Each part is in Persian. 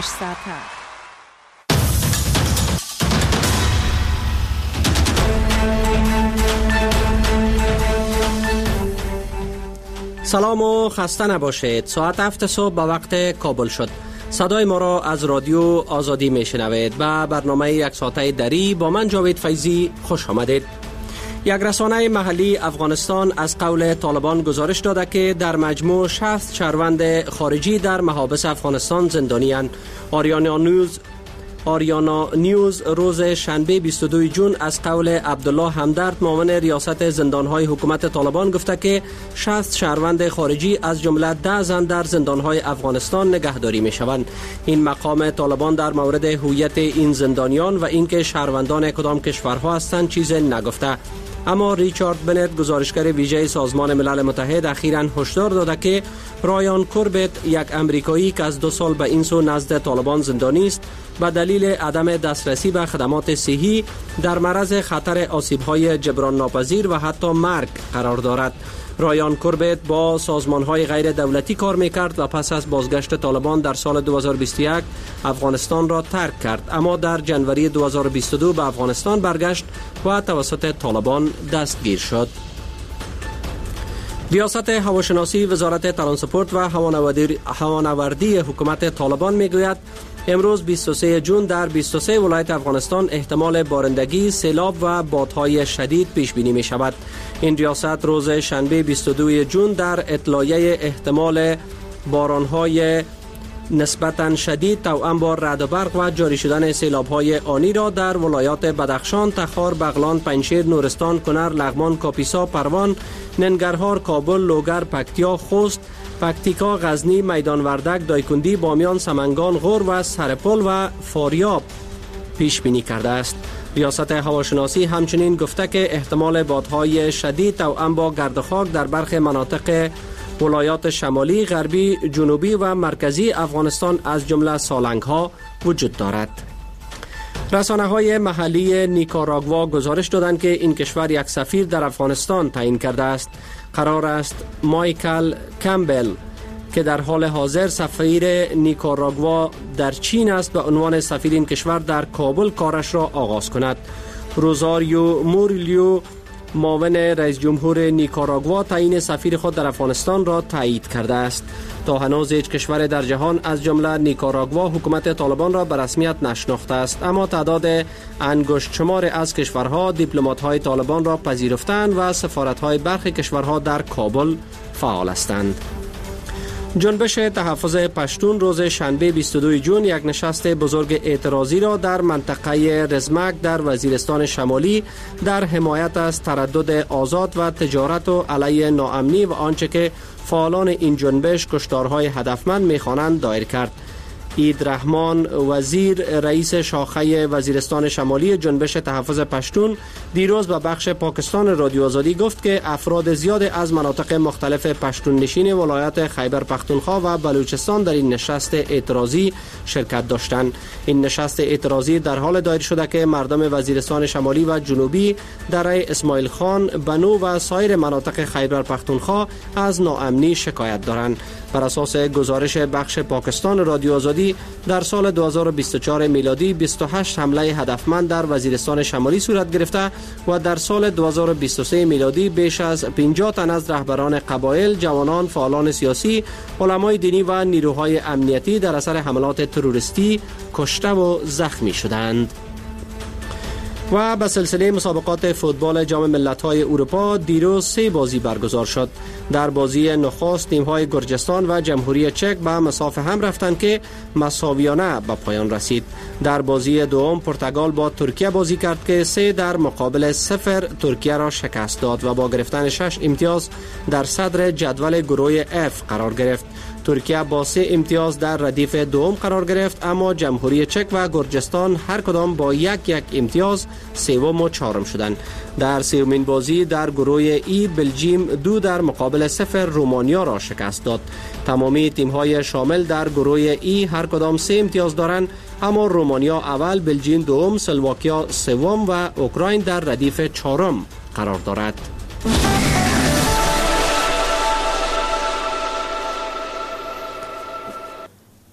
سلام و خسته نباشید. ساعت 7 صبح به وقت کابل شد. صدای ما را از رادیو آزادی میشنوید و برنامه یک ساعته دری با من جاوید فیضی خوش آمدید. یک رسانه محلی افغانستان از قول طالبان گزارش داده که در مجموع 60 شهروند خارجی در محابس افغانستان زندانی‌اند. آریانا نیوز روز شنبه 22 جون از قول عبدالله همدرد معاون ریاست زندانهای حکومت طالبان گفته که 60 شهروند خارجی از جمله 10 زن در زندانهای افغانستان نگهداری می شوند. این مقام طالبان در مورد هویت این زندانیان و اینکه شهروندان کدام کشورها هستند چیز نگفته. اما ریچارد بنت گزارشگر ویژه سازمان ملل متحد اخیراً هشدار داده که رایان کوربت یک امریکایی که از 2 سال به این سو نزد طالبان زندانی است به دلیل عدم دسترسی به خدمات صحی در معرض خطر آسیب‌های جبران ناپذیر و حتی مرگ قرار دارد. رایان کوربت با سازمان‌های غیر دولتی کار می‌کرد و پس از بازگشت طالبان در سال 2021 افغانستان را ترک کرد، اما در جنوری 2022 به افغانستان برگشت و توسط طالبان دستگیر شد. ریاست هواشناسی وزارت ترانسپورت و هوانوردی حکومت طالبان میگوید امروز 23 جون در 23 ولایت افغانستان احتمال بارندگی، سیلاب و بادهای شدید پیش بینی می شود. این ریاست روز شنبه 22 جون در اطلاعیه احتمال بارانهای نسبتاً شدید توأم با رعد و برق و جاری شدن سیلاب‌های آنی را در ولایات بدخشان، تخار، بغلان، پنجشیر، نورستان، کنر، لغمان، کاپیسا، پروان، ننگرهار، کابل، لوگر، پکتیا، خوست، پکتیکا، غزنی، میدان وردک، دایکندی، بامیان، سمنگان، غور و سرپل و فاریاب پیش بینی کرده است. ریاست هواشناسی همچنین گفته که احتمال بادهای شدید توأم با گرد و خاک در برخی مناطق ولایات شمالی، غربی، جنوبی و مرکزی افغانستان از جمله سالنگ‌ها وجود دارد. رسانه‌های محلی نیکاراگوا گزارش دادند که این کشور یک سفیر در افغانستان تعیین کرده است. قرار است مایکل کمبل که در حال حاضر سفیر نیکاراگوا در چین است به عنوان سفیر این کشور در کابل کارش را آغاز کند. روزاریو موریلیو معاون رئیس جمهور نیکاراگوا تعیین سفیر خود در افغانستان را تایید کرده است. تا هنوز هیچ کشور در جهان از جمله نیکاراگوا حکومت طالبان را به رسمیت نشناخته است، اما تعداد انگشت شمار از کشورها دیپلمات‌های طالبان را پذیرفتند و سفارت‌های برخی کشورها در کابل فعال هستند. جنبش تحفظ پشتون روز شنبه 22 جون یک نشست بزرگ اعتراضی را در منطقه رزمک در وزیرستان شمالی در حمایت از تردد آزاد و تجارت و علیه ناامنی و آنچه که فعالان این جنبش کشتارهای هدفمند می‌خوانند دایر کرد. عید رحمان وزیر رئیس شاخه وزیرستان شمالی جنبش تحفظ پشتون دیروز به بخش پاکستان رادیو آزادی گفت که افراد زیاد از مناطق مختلف پشتون نشین ولایت خیبر پختونخوا و بلوچستان در این نشست اعتراضی شرکت داشتند. این نشست اعتراضی در حال دایر شده که مردم وزیرستان شمالی و جنوبی دره اسماعیل خان، بنو و سایر مناطق خیبر پختونخوا از ناامنی شکایت دارند. بر اساس گزارش بخش پاکستان رادیو آزادی در سال 2024 میلادی 28 حمله هدفمند در وزیرستان شمالی صورت گرفته و در سال 2023 میلادی بیش از 50 تن از رهبران قبایل، جوانان، فعالان سیاسی، علمای دینی و نیروهای امنیتی در اثر حملات تروریستی کشته و زخمی شدند. و به سلسله مسابقات فوتبال جام ملت‌های اروپا دیروز 3 بازی برگزار شد. در بازی نخست تیم‌های گرجستان و جمهوری چک به مسافه هم رفتند که مساویانه به پایان رسید. در بازی دوم پرتغال با ترکیه بازی کرد که 3 در مقابل 0 ترکیه را شکست داد و با گرفتن 6 امتیاز در صدر جدول گروه F قرار گرفت. ترکیه با 3 امتیاز در ردیف دوم قرار گرفت، اما جمهوری چک و گرجستان هر کدام با یک امتیاز سوم و چهارم شدند. در سومین بازی در گروه ای بلژیم 2 در مقابل 0 رومانیا را شکست داد. تمامی تیم‌های شامل در گروه ای هر کدام 3 امتیاز دارند، اما رومانیا اول، بلژیم دوم، سلواکیا سوم و اوکراین در ردیف چهارم قرار دارد.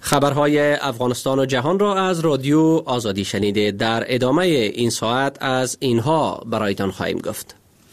خبرهای افغانستان و جهان را از رادیو آزادی شنیده. در ادامه این ساعت از اینها برایتان خواهیم گفت.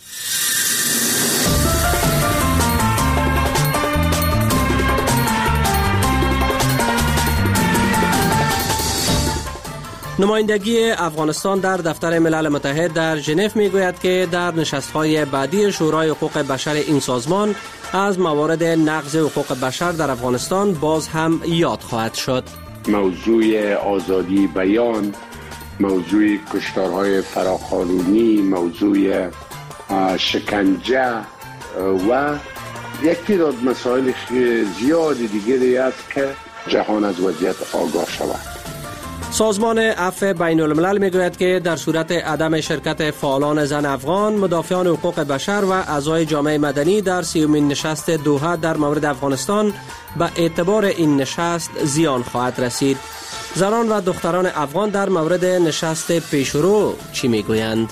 نمایندگی افغانستان در دفتر ملل متحد در ژنو میگوید که در نشست‌های بعدی شورای حقوق بشر این سازمان از موارد نقض حقوق بشر در افغانستان باز هم یاد خواهد شد. موضوع آزادی بیان، موضوع کشتارهای فراقانونی، موضوع شکنجه و یک تعداد مسائل زیاد دیگری است که جهان از وضعیت آگاه شود. سازمان عفو بین الملل میگوید که در صورت عدم شرکت فعالان زن افغان، مدافعان حقوق بشر و اعضای جامعه مدنی در 30مین نشست دوحه در مورد افغانستان به اعتبار این نشست زیان خواهد رسید. زنان و دختران افغان در مورد نشست پیشرو چی میگویند؟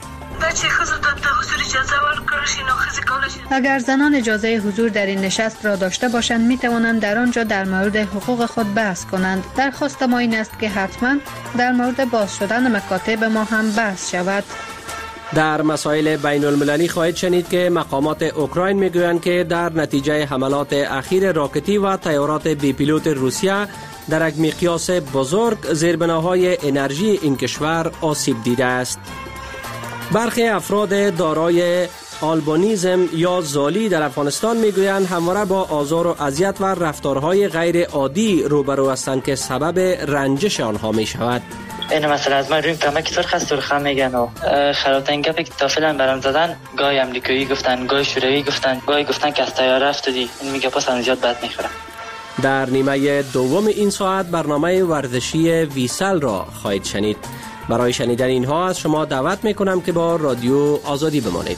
اگر زنان اجازه حضور در این نشست را داشته باشند می توانند در آنجا در مورد حقوق خود بحث کنند. درخواست ما این است که حتما در مورد باز شدن مکاتب ما هم بحث شود. در مسائل بین المللی خواهید شنید که مقامات اوکراین میگویند که در نتیجه حملات اخیر راکتی و طیارات بی پیلوت روسیه در یک مقیاس بزرگ زیربناهای انرژی این کشور آسیب دیده است. برخی افراد دارای آلبانیزم یا زالی در افغانستان میگویند همواره با آزار و اذیت و رفتارهای غیر عادی روبرو هستند که سبب رنجش آنها می شود. این مثلا از ما روی کمکی سرخ است سرخ میگن و خرابترین گپی که تا فعلا برام زدن گاهی امریکایی گفتن، گاهی شوروی گفتن، گاهی گفتن که از طیاره افتادی. این میگه پس هم زیاد بد میخوره. در نیمه دوم این ساعت برنامه ورزشی ویسل را خواهید شنید. برای شنیدن اینها از شما دعوت میکنم که با رادیو آزادی بمانید.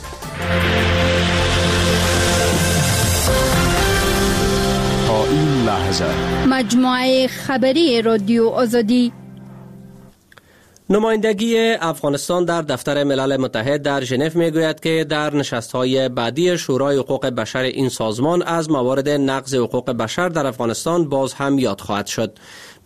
تا این لحظه مجموعه خبری رادیو آزادی. نمایندگی افغانستان در دفتر ملل متحد در ژنو میگوید که در نشست‌های بعدی شورای حقوق بشر این سازمان از موارد نقض حقوق بشر در افغانستان باز هم یاد خواهد شد.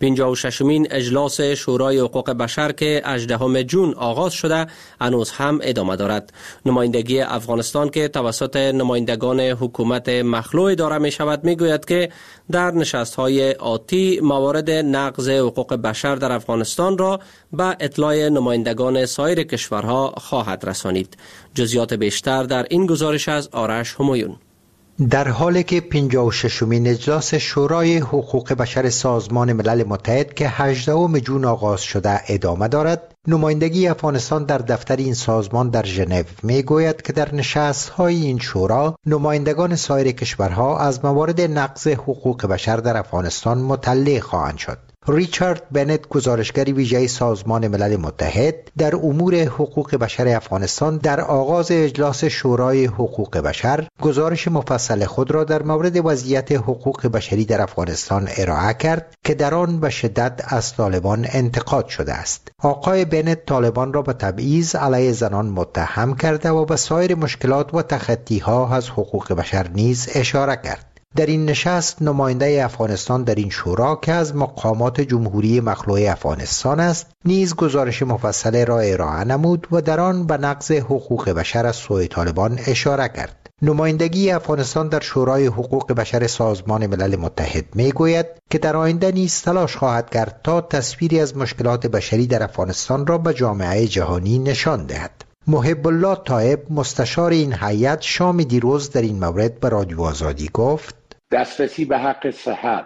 56مین اجلاس شورای حقوق بشر که 18 جون آغاز شده هنوز هم ادامه دارد. نمایندگی افغانستان که توسط نمایندگان حکومت مخلوع اداره می شود می گوید که در نشست‌های آتی موارد نقض حقوق بشر در افغانستان را به اطلاع نمایندگان سایر کشورها خواهد رسانید. جزئیات بیشتر در این گزارش از آرش همایون. در حالی که 56مین اجلاس شورای حقوق بشر سازمان ملل متحد که 18 جون آغاز شده ادامه دارد، نمایندگی افغانستان در دفتر این سازمان در ژنو میگوید که در نشست‌های این شورا نمایندگان سایر کشورها از موارد نقض حقوق بشر در افغانستان مطلع خواهند شد. ریچارد بنت، گزارشگر ویژه سازمان ملل متحد در امور حقوق بشر افغانستان، در آغاز اجلاس شورای حقوق بشر گزارش مفصل خود را در مورد وضعیت حقوق بشری در افغانستان ارائه کرد که در آن به شدت از طالبان انتقاد شده است. آقای بنت طالبان را به تبعیض علیه زنان متهم کرده و به سایر مشکلات و تخطی‌ها از حقوق بشر نیز اشاره کرد. در این نشست نماینده افغانستان در این شورا که از مقامات جمهوری مخلوع افغانستان است نیز گزارش مفصل را ارائه نمود و در آن به نقض حقوق بشر از سوی طالبان اشاره کرد. نمایندگی افغانستان در شورای حقوق بشر سازمان ملل متحد میگوید که در آینده نیز تلاش خواهد کرد تا تصویری از مشکلات بشری در افغانستان را به جامعه جهانی نشان دهد. محب الله طایب، مستشار این هیئت، شام دیروز در این مورد به رادیو آزادی گفت: دسترسی به حق صحت،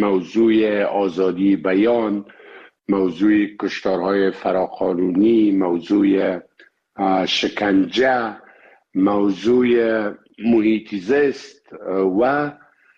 موضوع آزادی بیان، موضوع کشتارهای فراقانونی، موضوع شکنجه، موضوع محیط زیست و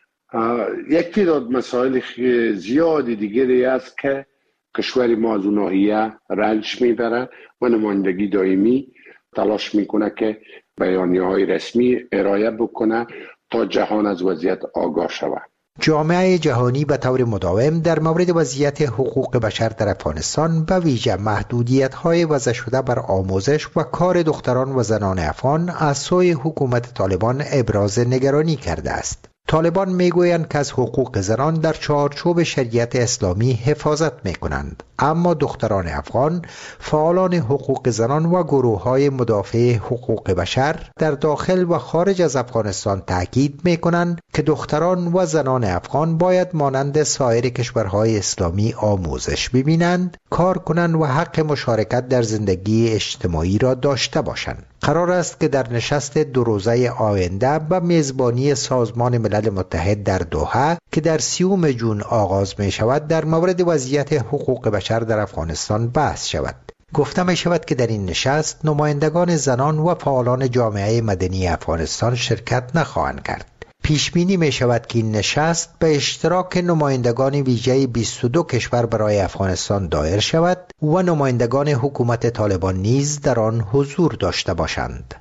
یک تعداد مسائل زیاد دیگری است که کشور ما از اون ناحیه رنج میبره و نمایندگی دائمی تلاش میکنه که بیانیه‌های رسمی ارائه بکنه تا جهان از وضعیت آگاه شود. جامعه جهانی به طور مداوم در مورد وضعیت حقوق بشر در افغانستان به ویژه محدودیت‌های وضع شده بر آموزش و کار دختران و زنان افغان از سوی حکومت طالبان ابراز نگرانی کرده است. طالبان میگویند که از حقوق زنان در چارچوب شریعت اسلامی حفاظت میکنند، اما دختران افغان، فعالان حقوق زنان و گروه‌های مدافع حقوق بشر در داخل و خارج از افغانستان تاکید میکنند که دختران و زنان افغان باید مانند سایر کشورهای اسلامی آموزش ببینند، کار کنند و حق مشارکت در زندگی اجتماعی را داشته باشند. قرار است که در نشست 2 روزه آینده به میزبانی سازمان ملل متحد در دوحه که در 30 جون آغاز می شود در مورد وضعیت حقوق بشر در افغانستان بحث شود. گفته می شود که در این نشست نمایندگان زنان و فعالان جامعه مدنی افغانستان شرکت نخواهند کرد. پیش بینی می شود که این نشست به اشتراک نمایندگان ویژه 22 کشور برای افغانستان دایر شود و نمایندگان حکومت طالبان نیز در آن حضور داشته باشند.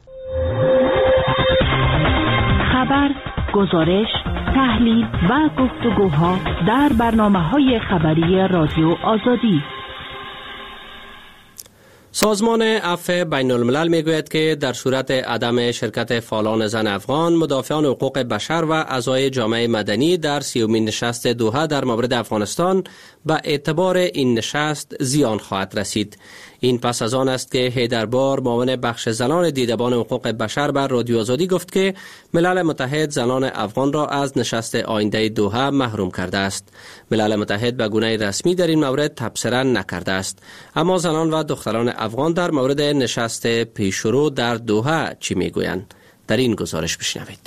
خبر، گزارش، تحلیل و گفتگوها در برنامه‌های خبری رادیو آزادی. سازمان عفو بین الملل میگوید که در صورت عدم شرکت فعالان زن افغان، مدافعان حقوق بشر و اعضای جامعه مدنی در 30مین نشست دوحه در مورد افغانستان به اعتبار این نشست زیان خواهد رسید. این پس از آن است که حیدربار، معاون بخش زنان دیدبان حقوق بشر بر رادیو آزادی گفت که ملل متحد زنان افغان را از نشست آینده دوحه محروم کرده است. ملل متحد به گونه رسمی در این مورد تبصره نکرده است، اما زنان و دختران افغان در مورد نشست پیشرو در دوحه چی میگویند؟ در این گزارش بشنوید.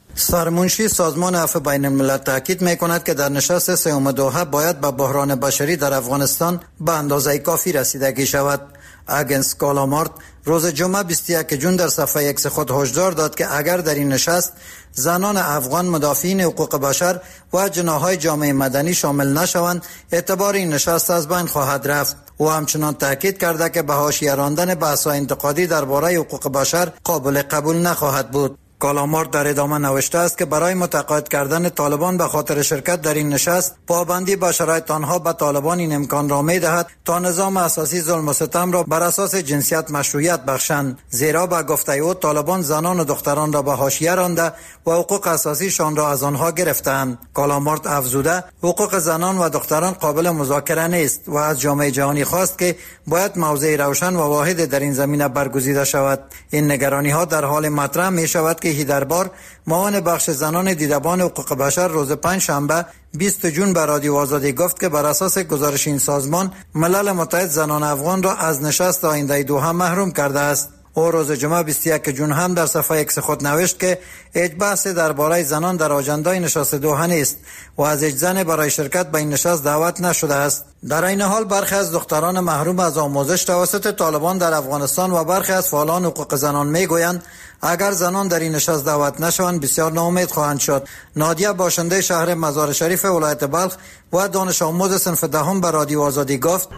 سرمنشی سازمان عفو بین الملل تاکید میکند که در نشست 3 دوحه باید به بحران بشری در افغانستان به اندازه کافی رسیدگی شود. اگنس کالامارت روز جمعه 21 جون در صفحه X خود هشدار داد که اگر در این نشست زنان افغان مدافعین حقوق بشر و جناح‌های جامعه مدنی شامل نشوند، اعتبار این نشست از بین خواهد رفت. او همچنان تاکید کرده که به حاشیه راندن بحث‌های انتقادی درباره حقوق بشر قابل قبول نخواهد بود. کالامارت در ادامه نوشته است که برای متقاعد کردن طالبان به خاطر شرکت در این نشست، پابندی به شرایط آنها به طالبان این امکان را می‌دهد تا نظام اساسی ظلم و ستم را بر اساس جنسیت مشروعیت بخشند، زیرا به گفته او طالبان زنان و دختران را به حاشیه رانده و حقوق اساسیشان را از آنها گرفتند. کالامارت افزوده حقوق زنان و دختران قابل مذاکره نیست و از جامعه جهانی خواست که باید موضع روشن و واحد در این زمینه برگزیده شود. این نگرانی‌ها در حال مطرح می‌شود که هیدربار، معاون بخش زنان دیدبان حقوق بشر، روز 5 شنبه 20 جون به رادیو آزادی گفت که بر اساس گزارش این سازمان ملل متحد زنان افغان را از نشست آینده دوحه محروم کرده است. او روز جمعه 21 جون هم در صفحه X خود نوشت که هیچ بحثی درباره زنان در آجندای نشست دوحه نیست و از هیچ زنی برای شرکت به این نشست دعوت نشده است. در این حال برخی از دختران محروم از آموزش توسط طالبان در افغانستان و برخی از فعالان حقوق زنان میگویند اگر زنان در این نشست دعوت نشوند بسیار ناامید خواهند شد. نادیه، باشنده شهر مزار شریف ولایت بلخ و دانش آموز صنف دهم به رادیو آزادی گفت: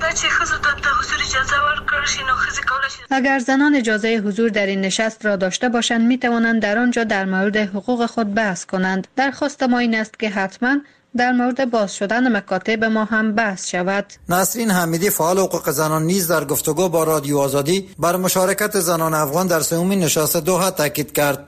اگر زنان اجازه حضور در این نشست را داشته باشند می توانند در آنجا در مورد حقوق خود بحث کنند. درخواست ما این است که حتما در مورد باز شدن مکاتب ما هم بحث شود. نسرین حمیدی، فعال حقوق زنان، نیز در گفتگو با رادیو آزادی بر مشارکت زنان افغان در 3مین نشست دوحه تاکید کرد.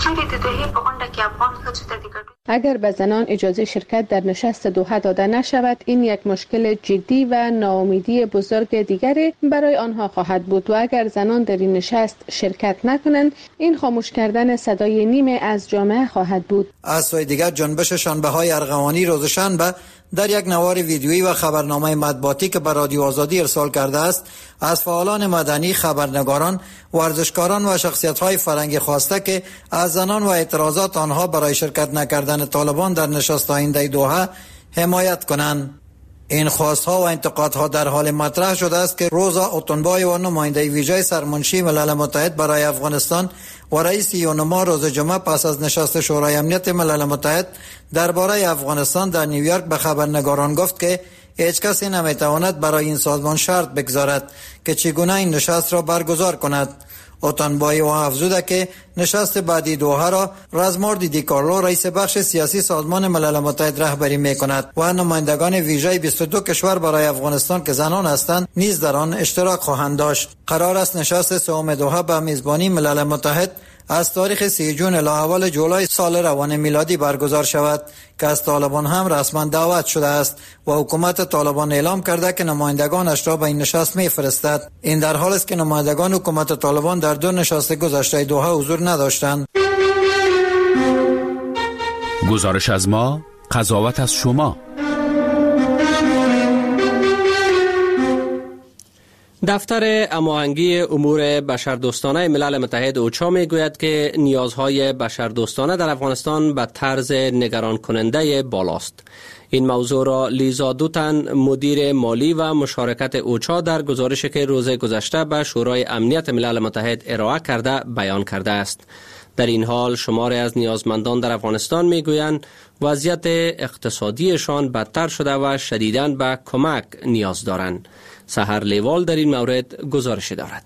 اگر به زنان اجازه شرکت در نشست دوحه داده نشود، این یک مشکل جدی و ناامیدی بزرگ دیگری برای آنها خواهد بود و اگر زنان در این نشست شرکت نکنند، این خاموش کردن صدای نیمه از جامعه خواهد بود. از سوی دیگر جنبش شنبه‌های ارغوانی روز شنبه در یک نوار ویدیویی و خبرنامه مطبوعاتی که به رادیو آزادی ارسال کرده است، از فعالان مدنی، خبرنگاران، ورزشکاران و شخصیت‌های فرهنگی خواسته که از زنان و اعتراضات آنها برای شرکت نکردن طالبان در نشست آینده دوحه حمایت کنند. این خواست‌ها و انتقادها در حال مطرح شده است که روزا اوتنبای و نماینده ویژه سرمنشی ملل متحد برای افغانستان و رئیس یونما روز جمعه پس از نشست شورای امنیت ملل متحد درباره افغانستان در نیویورک به خبرنگاران گفت که هیچ کسی نمیتواند برای این سازمان شرط بگذارد که چگونه این نشست را برگزار کند. اوتنبای و افزوده که نشست بعدی دوحه را رزمارد دیکارلو، رئیس بخش سیاسی سازمان ملل متحد رهبری می‌کند و نمایندگان ویژه 22 کشور برای افغانستان که زنان هستند نیز در آن اشتراک خواهند داشت. قرار است نشست 3 دوحه به میزبانی ملل متحد از تاریخ 3 جون الی اول جولای سال روان میلادی برگزار شود که از طالبان هم رسما دعوت شده است و حکومت طالبان اعلام کرده که نمایندگانش را به این نشست می‌فرستد. این در حالی است که نمایندگان حکومت طالبان در 2 نشست گذشته دوحه حضور نداشتند. گزارش از ما، قضاوت از شما. دفتر هماهنگی امور بشردوستانه ملل متحد اوچا میگوید که نیازهای بشردوستانه در افغانستان به طرز نگران کننده بالاست. این موضوع را لیزا دوتن، مدیر مالی و مشارکت اوچا، در گزارشی که روز گذشته به شورای امنیت ملل متحد ارائه کرده بیان کرده است. در این حال شماری از نیازمندان در افغانستان میگویند وضعیت اقتصادیشان بدتر شده و شدیداً به کمک نیاز دارند. سحر لیوال در این مورد گزارش دارد.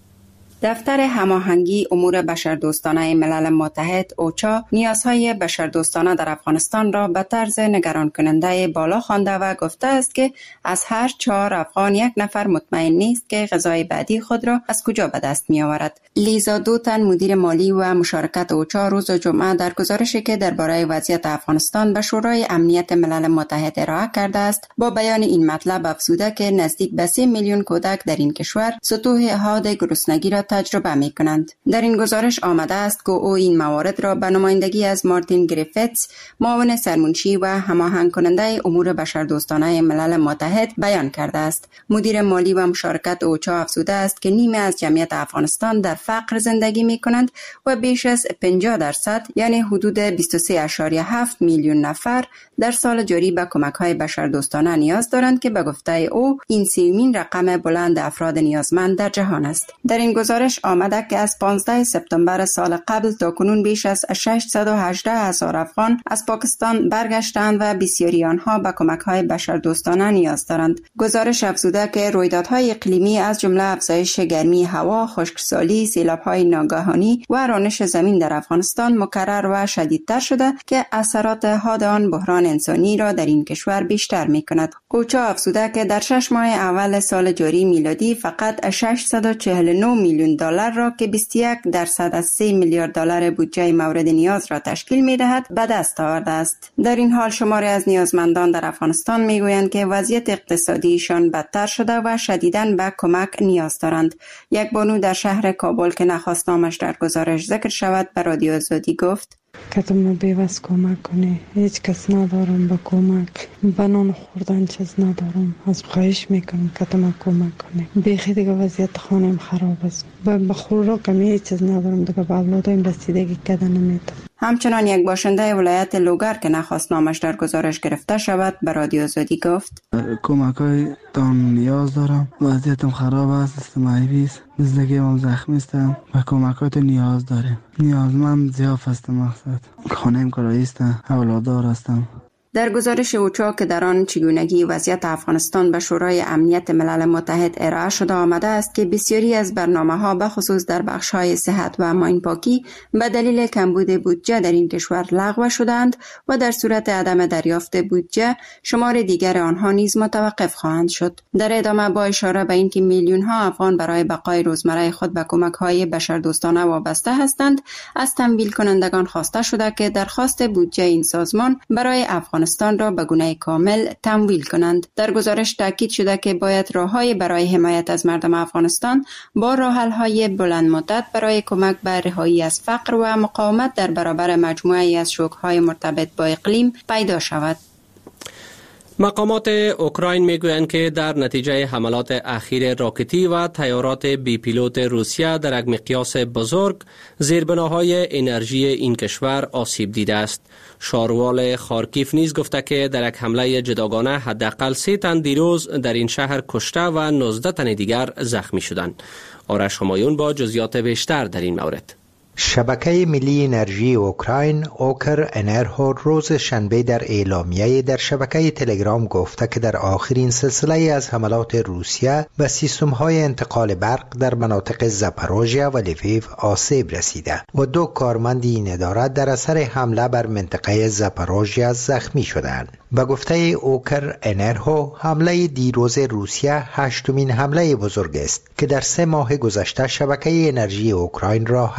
دفتر هماهنگی امور بشردوستانه ملل متحد اوچا نیازهای بشردوستانه در افغانستان را به طرز نگران کننده بالا خوانده و گفته است که از هر 4 افغان 1 نفر مطمئن نیست که غذای بعدی خود را از کجا به دست می آورد. لیزا دوتن، مدیر مالی و مشارکت اوچا، روز جمعه در گزارشی که درباره وضعیت افغانستان به شورای امنیت ملل متحد ارائه کرده است، با بیان این مطلب افزوده که نزدیک به 3 میلیون کودک در این کشور سطوح حاد گرسنگی را تجربه می کنند. در این گزارش آمده است که او این موارد را به نمایندگی از مارتین گریفتس، معاون سرمنشی و هماهنگ کننده امور بشردوستانه ملل متحد، بیان کرده است. مدیر مالی و مشارکت اوچا افزوده است که نیمه از جمعیت افغانستان در فقر زندگی می کنند و بیش از 50% یعنی حدود 23.7 میلیون نفر در سال جاری به کمک‌های بشردوستانه نیاز دارند که به گفته او این 3مین رقم بلند افراد نیازمند در جهان است. در این گزارش آمده که از 15 سپتامبر سال قبل تا کنون بیش از 618,000 افغان از پاکستان برگشتند و بسیاری آنها به کمک‌های بشردوستانه نیاز دارند. گزارش افزوده که رویدادهای اقلیمی از جمله افزایش گرمی هوا، خشکسالی، سیلاب‌های ناگهانی و رانش زمین در افغانستان مکرر و شدیدتر شده که اثرات حاد آن بحران انسانی را در این کشور بیشتر می‌کند. اوچا افزوده که در 6 ماه اول سال جاری میلادی فقط 649 میلیون دلار را که 21% از 3 میلیارد دلار بودجه مورد نیاز را تشکیل می‌دهد به دست آورده است. در این حال شماری از نیازمندان در افغانستان میگویند که وضعیت اقتصادیشان بدتر شده و شدیداً به کمک نیاز دارند. یک بانو در شهر کابل که نخواست نامش در گزارش ذکر شود به رادیو آزادی گفت: کتم بیوست کمک کنه، هیچ کس ندارم به کمک، بنان خوردن چیز ندارم، از خواهش میکنم کتم کمک کنه. بیخی دیگه وضعیت خانم خراب است، به خوراکم هیچ چیز ندارم، دیگه به اولادایم رسیدگی کردن نمیتونم. همچنان یک باشنده ولایت لوگر که نخواست نامش در گزارش گرفته شود به رادیو آزادی گفت: کمک‌های تان نیاز دارم، وضعیتم خراب است، استماعی است، زندگیم زخمی است و کمکات نیاز دارم. نیازمند ضعف است، مقصد خانه‌ام کرایه است، اولاددار هستم. در گزارش اوچا که در آن چگونگی وضعیت افغانستان به شورای امنیت ملل متحد ارائه شده آمده است که بسیاری از برنامه‌ها به خصوص در بخش‌های صحت و ماین‌پاکی به دلیل کمبود بودجه در این کشور لغو شدند و در صورت عدم دریافت بودجه شمار دیگر آنها نیز متوقف خواهند شد. در ادامه با اشاره به اینکه میلیون‌ها افغان برای بقای روزمره خود به کمک‌های بشردوستانه وابسته هستند، از تمویل کنندگان خواسته شده که درخواست بودجه این سازمان برای افغانستان را به گونه کامل تمویل کنند. در گزارش تاکید شده که باید راه‌های برای حمایت از مردم افغانستان با راه‌حل‌های بلند مدت برای کمک به رهایی از فقر و مقاومت در برابر مجموعه‌ای از شوک‌های مرتبط با اقلیم پیدا شود. مقامات اوکراین میگویند که در نتیجه حملات اخیر راکتی و طیارات بی پیلوت روسیه در یک مقیاس بزرگ زیربناهای انرژی این کشور آسیب دیده است. شاروال خارکیف نیز گفته که در یک حمله جداگانه حداقل 3 تن دیروز در این شهر کشته و 19 تن دیگر زخمی شدند. آرش همایون با جزئیات بیشتر در این مورد. شبکه ملی انرژی اوکراین اوکر انرژو روز شنبه در اعلامیه در شبکه تلگرام گفته که در آخرین سلسله از حملات روسیه به سیستم‌های انتقال برق در مناطق زاپاروژیا و لیویو آسیب رسیده و 2 کارمند این اداره در اثر حمله بر منطقه زاپاروژیا زخمی شدند. به گفته اوکر انرژو حمله دیروز روسیه 8مین حمله بزرگ است که در 3 ماه گذشته شبکه انرژی اوکراین را هدف قرار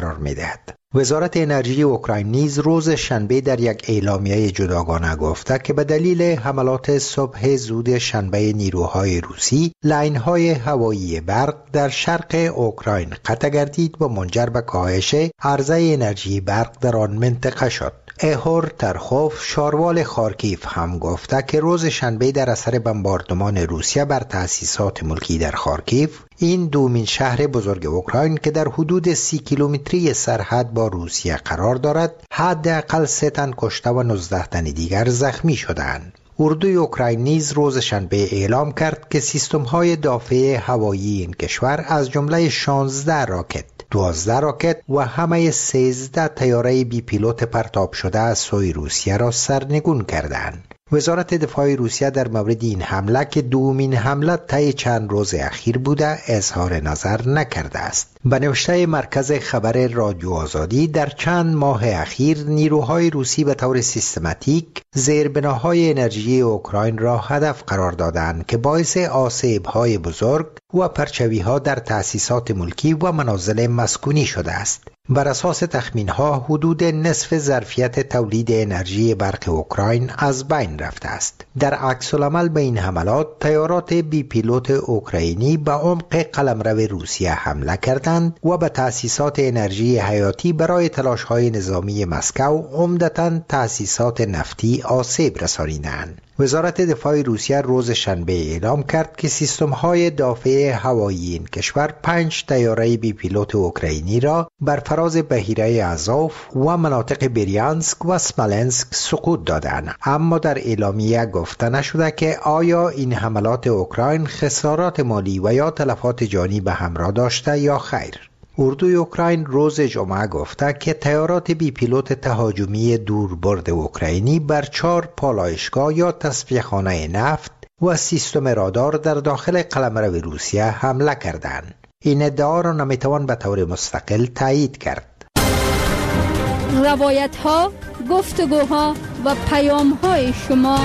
قرار می‌دهد. وزارت انرژی اوکراین نیز روز شنبه در یک اعلامیه جداگانه گفته که به دلیل حملات صبح زود شنبه نیروهای روسی لاین‌های هوایی برق در شرق اوکراین قطع گردید و منجر به کاهش عرضه انرژی برق در آن منطقه شد. ایهور ترخوف شاروال خارکیف هم گفته که روز شنبه در اثر بمباردمان روسیه بر تأسیسات ملکی در خارکیف، این دومین شهر بزرگ اوکراین که در حدود 30 کیلومتری سرحد با روسیه قرار دارد، حداقل 3 تن کشته و 19 تن دیگر زخمی شدند. اردوی اوکراین نیز روز شنبه اعلام کرد که سیستم‌های دافع هوایی این کشور از جمله 16 راکت، 12 راکت و همه 13 طیاره بی پیلوت پرتاب شده از سوی روسیه را سرنگون کردند. وزارت دفاع روسیه در مورد این حمله که دومین حمله طی چند روز اخیر بوده اظهار نظر نکرده است. به نوشته مرکز خبر رادیو آزادی، در چند ماه اخیر نیروهای روسی به طور سیستماتیک زیربناهای انرژی اوکراین را هدف قرار دادند که باعث آسیب‌های بزرگ و پرچوی‌ها در تأسیسات ملکی و منازل مسکونی شده است. بر اساس تخمین‌ها حدود نصف ظرفیت تولید انرژی برق اوکراین از بین رفته است. در عکس العمل به این حملات، طیارات بی پیلوت اوکراینی به عمق قلمرو روسیه حمله کردند و به تأسیسات انرژی حیاتی برای تلاش‌های نظامی مسکو، عمدتاً تأسیسات نفتی، آسیب رسانیدند. وزارت دفاع روسیه روز شنبه اعلام کرد که سیستم‌های دافع هوایی این کشور 5 طیاره بی پیلوت اوکراینی را بر فراز بحیره آزوف و مناطق بریانسک و سمالنسک سقوط دادند، اما در اعلامیه گفته نشده که آیا این حملات اوکراین خسارات مالی و یا تلفات جانی به همراه داشته یا خیر. اردوی اوکراین روز جمعه گفته که طیارات بی پیلوت تهاجمی دوربرد اوکراینی بر 4 پالایشگاه یا تصفیه‌خانه نفت و سیستم رادار در داخل قلمرو روسیه حمله کردند. این ادعا را نمیتوان به طور مستقل تایید کرد. روایت‌ها، گفتگوها و پیام‌های شما.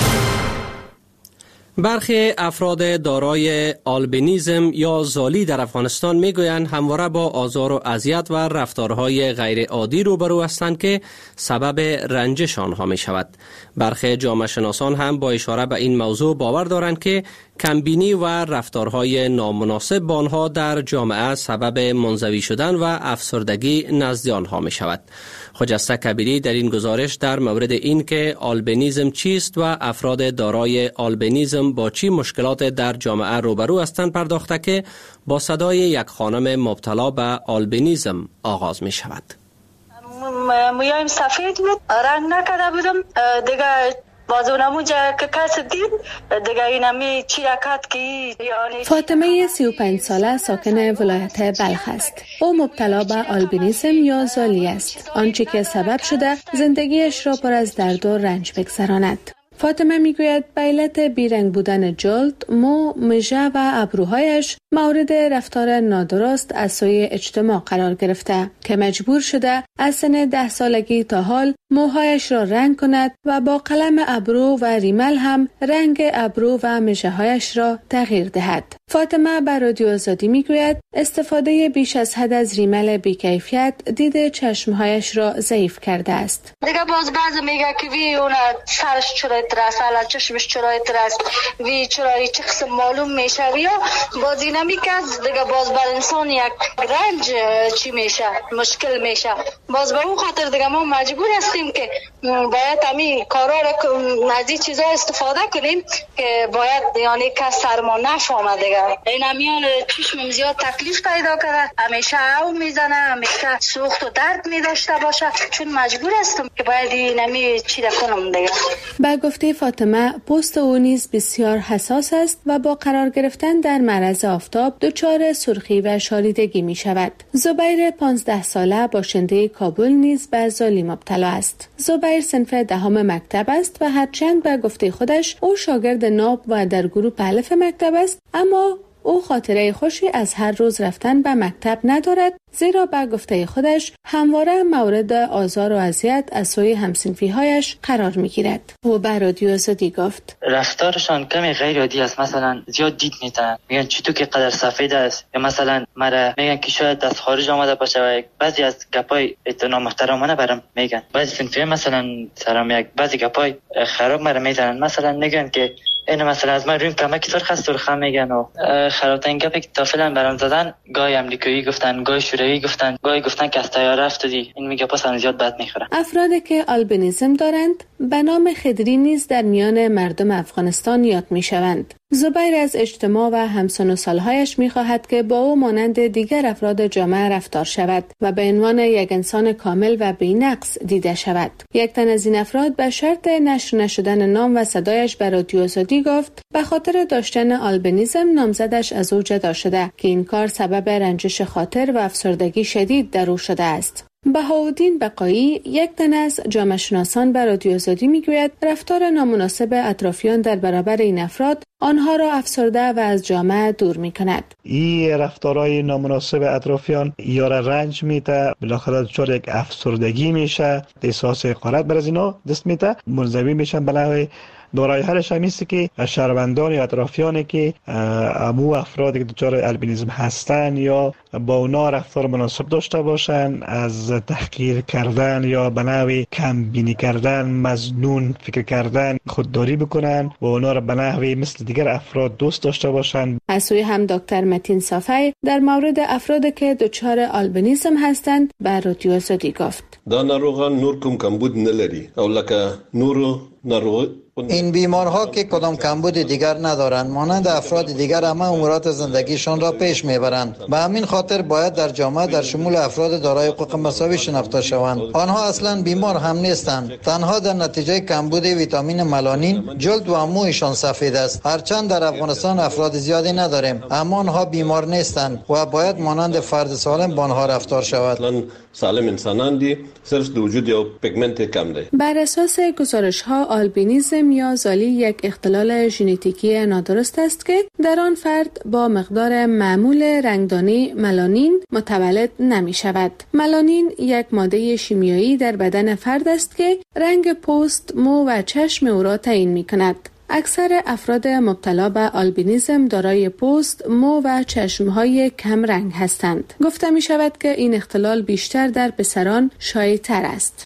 برخی افراد دارای آلبینیزم یا زالی در افغانستان میگویند همواره با آزار و اذیت و رفتارهای غیر عادی روبرو هستند که سبب رنجش آنها می شود. برخی جامعه شناسان هم با اشاره به این موضوع باور دارند که کمبینی و رفتارهای نامناسب با آنها در جامعه سبب منزوی شدن و افسردگی نزد آنها می شود. خجسته کبیری در این گزارش در مورد این که آلبینیزم چیست و افراد دارای آلبینیزم با چی مشکلات در جامعه روبرو هستند پرداخته که با صدای یک خانم مبتلا به آلبینیزم آغاز می شود. مویایم سفید بود، رنگ نکرده بودم دیگه. بازونمو جا که کس دید دیگه اینمی چی رکت که فاطمه 35 ساله ساکن ولایت بلخ است. او مبتلا به آلبینیسم یا زالی است، آنچه که سبب شده زندگیش را پر از درد و رنج بگذراند. فاطمه میگوید به علت بیرنگ بودن جلد، مو، مژه و ابروهایش مورد رفتار نادرست از سوی اجتماع قرار گرفته که مجبور شده از سن 10 سالگی تا حال موهایش را رنگ کند و با قلم ابرو و ریمل هم رنگ ابرو و مژه هایش را تغییر دهد. فاطمه به رادیو آزادی میگوید استفاده بیش از حد از ریمل بی‌کیفیت دید چشمهایش را ضعیف کرده است. دیگه باز بعضی میگه که وی اون سرش چرا ترس، حالا چشمش چرا ترس، وی چرا چه قسم معلوم میشه یا باز اینا میکرد دیگه باز بر انسان یک رنج چی میشه، مشکل میشه. باز به اون خاطر دیگه ما مجبور هستیم که باید همین کارا را از این چیزا استفاده کنیم که باید یعنی که سرما نفهمه دیگه. این همیان چشمم زیاد تکلیف پیدا کرده، همیشه او میزنه، همیشه سوخت و درد میداشته باشه، چون مجبور هستم که باید این همی چی کنم دیگه. با گفته فاطمه پوست او نیز بسیار حساس است و با قرار گرفتن در معرض آفتاب دچار سرخی و شاریدگی می شود. زبیر 15 ساله باشنده کابل نیز به زالی مبتلا است. زبیر صنف 10 مکتب است و هرچند به گفته خودش او شاگرد ناب و در گروه الف مکتب است، اما او خاطره خوشی از هر روز رفتن به مکتب ندارد، زیرا به گفته خودش همواره مورد آزار و اذیت از سوی همسنفی‌هایش قرار می‌گیرد. او به رادیو آزادی گفت: رفتارشان کمی غیر عادی است. مثلا زیاد دید میتن، میگن چطور که قدر سفید است، یا مثلا مرا میگن که شاید از خارج آمده باشه و بعضی از گپای نامحترمانه برام میگن. بعضی صنفی مثلا سرام یک بعضی گپای خراب مرا میزنن، مثلا میگن که این مثلا از من رویم کمکی سرخ است سرخ میگن و خرابترین گپی که تا فعلا برام زدن، گاهی امریکایی گفتن، گاهی شوروی گفتن، گاهی گفتن که از طیاره افتادی. این میگه پس زیاد بد میخوره. افرادی که آلبینیسم دارند به نام خدری نیز در میان مردم افغانستان یاد میشوند. زبیر از اجتماع و همسن و سالهایش میخواهد که با او مانند دیگر افراد جامعه رفتار شود و به عنوان یک انسان کامل و بی‌نقص دیده شود. یک تن از این افراد به شرط نشر نشدن نام و صدایش به رادیو آزادی گفت به خاطر داشتن آلبینیسم نامزدش از او جدا شده که این کار سبب رنجش خاطر و افسردگی شدید در او شده است. بهاءالدین بقایی، یک تن از جامعه شناسان، به رادیو آزادی میگوید رفتار نامناسب اطرافیان در برابر این افراد آنها را افسرده و از جامعه دور می‌کند. این رفتارهای نامناسب اطرافیان یا را رنج میده، بالاخره دچار یک افسردگی میشه، احساس حقارت بر از اینا دست میده، منزوی میشن به دارای حالش هم است که شهروندان یا اطرافیانی که امو افرادی که دچار البینیسم هستن یا با اونا رفتار مناسب داشته باشن، از تحقیر کردن یا به نحوی کم بینی کردن، مظنون فکر کردن خودداری بکنن و اونا را به نحوی مثل دیگر افراد دوست داشته باشن. از سوی هم دکتر متین صافی در مورد افرادی که دچار آلبینیسم هستند به رادیو آزادی گفت: دا ناروغان نور کوم کمبود نلري او لکه نورو ناروغ. این بیمارها که کدام کمبود دیگر ندارند، مانند افراد دیگر همه امورات زندگیشان را پیش میبرند. به همین خاطر باید در جامعه در شمول افراد دارای حقوق مساوی شناخته شوند. آنها اصلا بیمار هم نیستند، تنها در نتیجه کمبود ویتامین ملانین جلد و مویشان سفید است. هرچند در افغانستان افراد زیادی نداریم، اما آنها بیمار نیستند و باید مانند فرد سالم با آنها رفتار شود. سالم انسانان دی، صرف د وجود یو پیگمنت کم دی. بر اساس گزارش‌ها آلبینیسم یا زالی یک اختلال ژنتیکی نادرست است که در آن فرد با مقدار معمول رنگدانی ملانین متولد نمی شود. ملانین یک ماده شیمیایی در بدن فرد است که رنگ پوست، مو و چشم او را تعیین می کند. اکثر افراد مبتلا به آلبینیسم دارای پوست، مو و چشمهای کم رنگ هستند. گفته می شود که این اختلال بیشتر در پسران شایع‌تر است.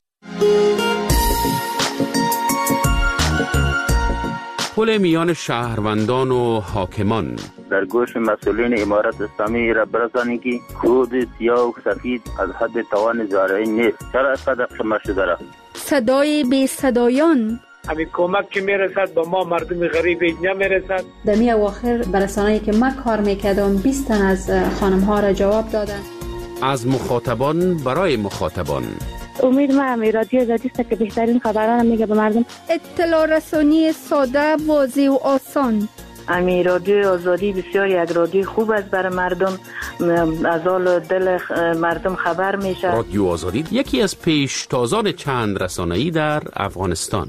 پل میان شهروندان و حاکمان. در گوش مسئولین امارت اسلامی را برسانید که کود سیاه و سفید از حد توان زارعین نیست. چرا اسقدر شما شده را؟ صدای بی صدایان. همین کمک که میرسد با ما مردم غریب نمیرسد. در می اواخر برسانه‌ای که من کار میکردم 20 تن از خانم ها را جواب دادن. از مخاطبان برای مخاطبان. امید ما رادیو آزادی است که بهترین خبران میگه به مردم. اطلاع رسانی ساده، واضح و آسان. رادیو آزادی بسیار یک رادیو خوب است برای مردم، از حال دل مردم خبر میشه. رادیو آزادی یکی از پیشتازان چند رسانه‌ای در افغانستان.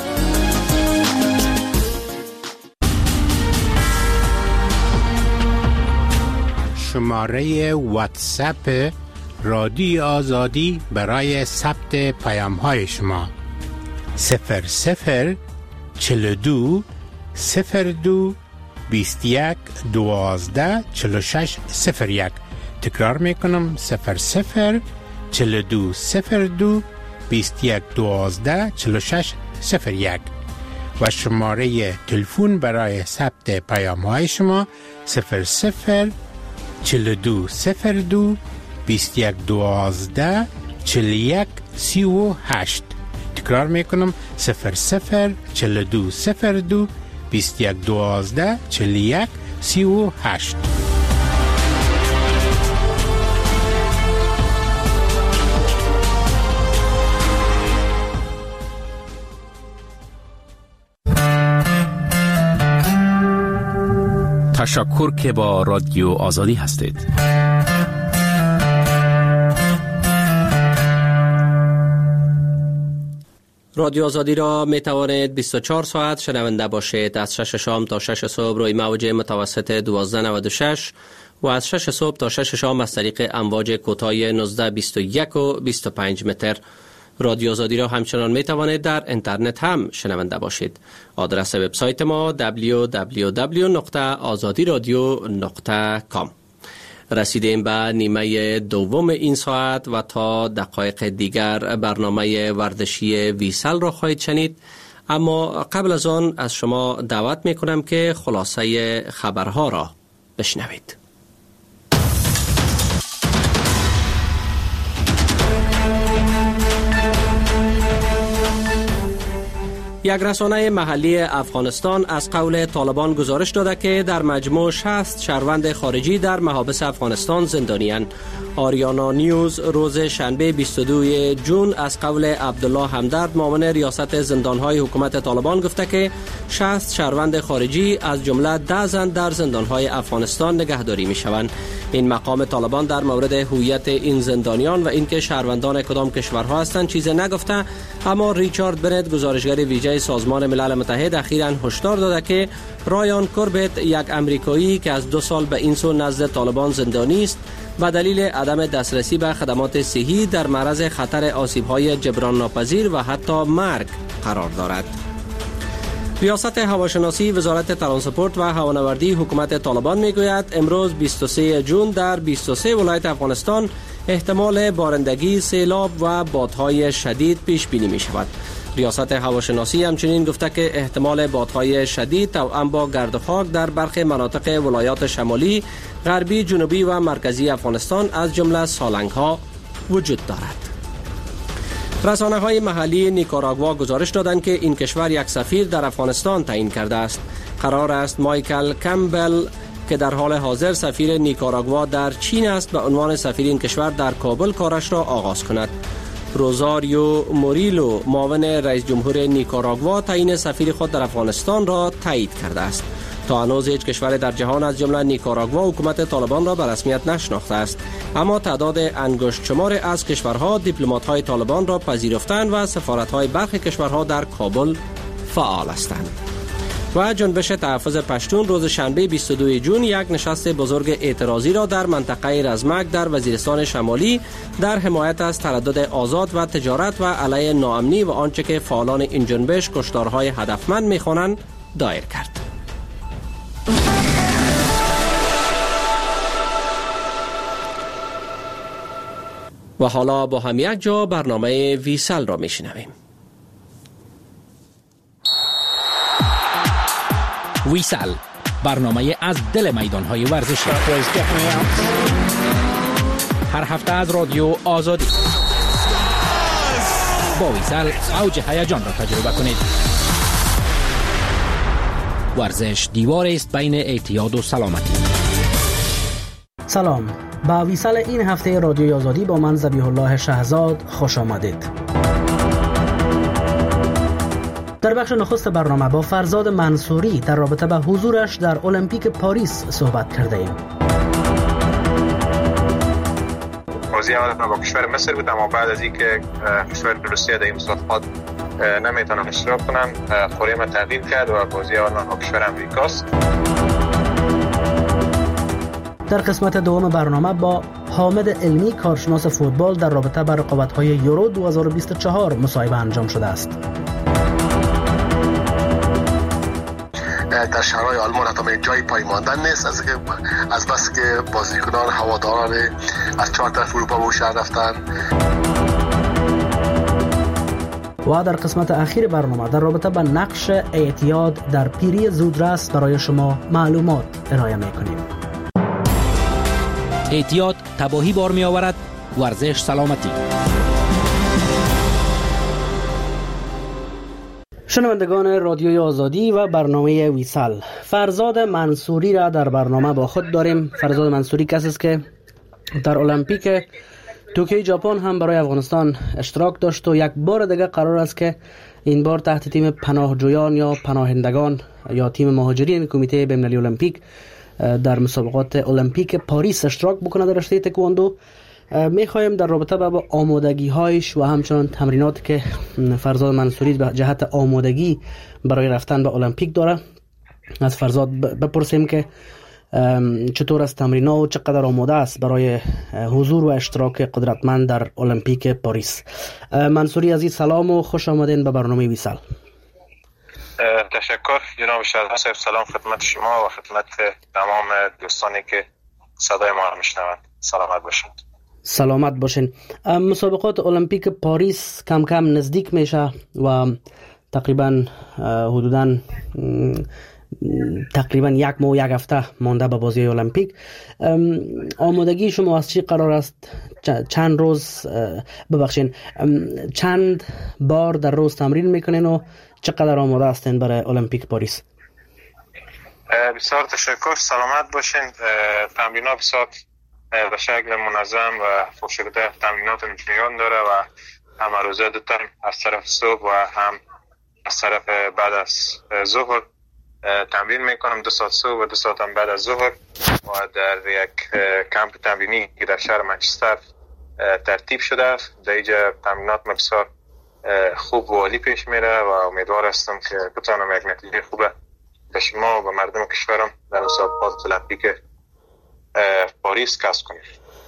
شماره واتساپ رادیو آزادی برای ثبت پیام‌های شما 00 42 02 21 12 46 01. تکرار میکنم 00 42 02 21 12 46 01 و شماره تلفن برای ثبت پیام‌های شما 00 42 02 21 12 41 38. تکرار میکنم 00 42 02 21 12 41 38. تشکر که با رادیو آزادی هستید. رادیو آزادی را می توانید 24 ساعت شنونده باشید. از 6 شام تا 6 صبح روی موج متوسط 1296 و از 6 صبح تا 6 شام از طریق امواج کوتاه 1921 و 25 متر. رادیو آزادی را همچنان می توانید در اینترنت هم شنونده باشید. آدرس وبسایت ما www.azadiradio.com. رسیدیم به نیمه دوم این ساعت و تا دقایق دیگر برنامه ورزشی ویسل را خواهید شنید، اما قبل از آن از شما دعوت می کنم که خلاصه خبرها را بشنوید. یک رسانه محلی افغانستان از قول طالبان گزارش داده که در مجموع 60 شهروند خارجی در محابس افغانستان زندانی‌اند. آریانا نیوز روز شنبه 22 جون از قول عبدالله همدرد معاون ریاست زندان‌های حکومت طالبان گفته که 60 شهروند خارجی از جمله 10 زن در زندان‌های افغانستان نگهداری می‌شوند. این مقام طالبان در مورد هویت این زندانیان و اینکه شهروندان کدام کشورها هستند چیزی نگفته، اما ریچارد برنت گزارشگر ویژه سازمان ملل متحد اخیراً هشدار داده که رایان کوربت، یک امریکایی که از 2 سال به این سو نزد طالبان زندانی است، به دلیل عدم دسترسی به خدمات صحی در معرض خطر آسیب‌های جبران ناپذیر و حتی مرگ قرار دارد. ریاست هواشناسی وزارت ترانسپورت و هوانوردی حکومت طالبان میگوید امروز 23 جون در 23 ولایت افغانستان احتمال بارندگی، سیلاب و بادهای شدید پیش بینی می شود. ریاست هواشناسی همچنین گفته که احتمال بادهای شدید توأم با گرد و خاک در برخی مناطق ولایات شمالی، غربی، جنوبی و مرکزی افغانستان از جمله سالنگ‌ها وجود دارد. رسانه‌های محلی نیکاراگوا گزارش دادند که این کشور یک سفیر در افغانستان تعیین کرده است. قرار است مایکل کمبل که در حال حاضر سفیر نیکاراگوا در چین است به عنوان سفیر این کشور در کابل کارش را آغاز کند. روزاریو موریلو معاون رئیس جمهور نیکاراگوا تعیین سفیر خود در افغانستان را تایید کرده است. تا هنوز هیچ کشور در جهان از جمله نیکاراگوا حکومت طالبان را به رسمیت نشناخته است، اما تعداد انگشت شمار از کشورها دیپلمات‌های طالبان را پذیرفتند و سفارت‌های برخی کشورها در کابل فعال هستند. و جنبش تحفظ پشتون روز شنبه 22 جون یک نشست بزرگ اعتراضی را در منطقه رزمک در وزیرستان شمالی در حمایت از تردد آزاد و تجارت و علیه ناامنی و آنچه که فعالان این جنبش کشتارهای هدفمند می‌خوانند دایر کرد. و حالا با هم یک جا برنامه ویسل را میشنویم. ویسل، برنامه از دل میدان‌های ورزشی. هر هفته از رادیو آزادی. با ویسل اوج هیجان را تجربه کنید. ورزش دیواری است بین اعتیاد و سلامتی. سلام، با ویسل این هفته رادیو آزادی با من ذبیح الله شهزاد خوش آمدید. در بخش نخست برنامه با فرزاد منصوری در رابطه به حضورش در المپیک پاریس صحبت کرده ایم. بازی اول با کشور مصر بود، اما بعد از اینکه کشور روسیه در این مسابقات نمیتونن اشتراک کنن، قرعه تغییر کرد و بازی اول با کشور امریکاست. در قسمت دوم برنامه با حامد علمی کارشناس فوتبال در رابطه با رقابت‌های یورو 2024 مصاحبه انجام شده است. در شهرهای آلمان حتی جای پای ماندن نیست، از بس که بازیکنان هواداران از 4 طرف اروپا به شهر رفتن. و در قسمت اخیر برنامه در رابطه با نقش اعتیاد در پیری زودرس برای شما معلومات ارائه می‌کنیم. اعتیاد تباهی بار می آورد، ورزش سلامتی. شنوندگان رادیوی آزادی و برنامه ویسل، فرزاد منصوری را در برنامه با خود داریم. فرزاد منصوری کسی است که در المپیک توکیو ژاپن هم برای افغانستان اشتراک داشت و یک بار دیگه قرار است که این بار تحت تیم پناهجویان یا پناهندگان یا تیم مهاجرین کمیته بین‌المللی المپیک در مسابقات المپیک پاریس اشتراک بکنه در رشته تکواندو. میخوایم در رابطه با آمادگی هایش و همچنان تمرینات که فرزاد منصوری به جهت آمادگی برای رفتن به المپیک داره از فرزاد بپرسیم که چطور است تمرینات و چقدر آماده است برای حضور و اشتراک قدرتمند در المپیک پاریس. منصوری عزیز سلام و خوش آمدین به برنامه ویسال. تشکر جناب شهزاد صاحب. سلام خدمت شما و خدمت تمام دوستانی که صدای ما را میشنوند. سلامت باشید. سلامت باشین. مسابقات المپیک پاریس کم کم نزدیک میشه و تقریبا تقریبا یک ماه و یک هفته مانده به بازی المپیک. آمادگی شما از چی قرار است؟ چند روز چند بار در روز تمرین میکنین و چقدر آماده هستین برای المپیک پاریس؟ بسیار تشکر. سلامت باشین. تمرینات بسیار به شکل منظم و پرشده تمرینات جریان داره و هم روزه دو تایم از طرف صبح و هم از طرف بعد از ظهر تمرین میکنم. 2 ساعت صبح و 2 ساعت هم بعد از ظهر و در یک کمپ تمرینی که در شهر منچستر ترتیب شده است. در اینجا تمرینات بسیار خوب و عالی پیش میره و امیدوار هستم که بتونم یک نتیجه خوبه به شما و به مردم کشورم در مسابقات المپیک پاریس کسب کنیم.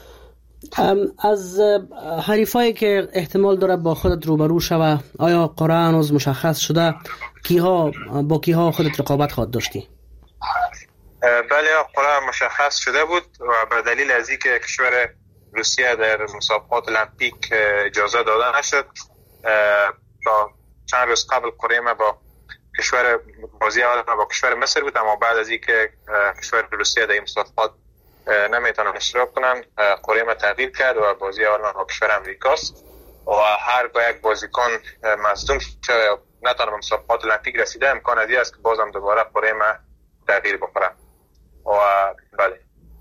از حریفایی که احتمال داره با خودت روبرو شوه، آیا قرعه هنوز مشخص شده؟ با کیها خودت رقابت خواهد داشتی؟ بله، قرعه مشخص شده بود و به دلیل از اینکه کشور روسیه در مسابقات المپیک اجازه داده نشد، تا چند روز قبل قرعه ما با کشور بازی اول با کشور مصر بود، اما بعد از اینکه کشور روسیه در این مسابقات نمیتونن اشتراک کنن، قرعه ما تغییر کرد و بازی اول با کشور امریکاست و هر یک بازیکن مصدوم شده یا نتونه به مسابقات المپیک رسیده، امکان ازی است که بازم دوباره قرعه ما تغییر بخوره. و بله،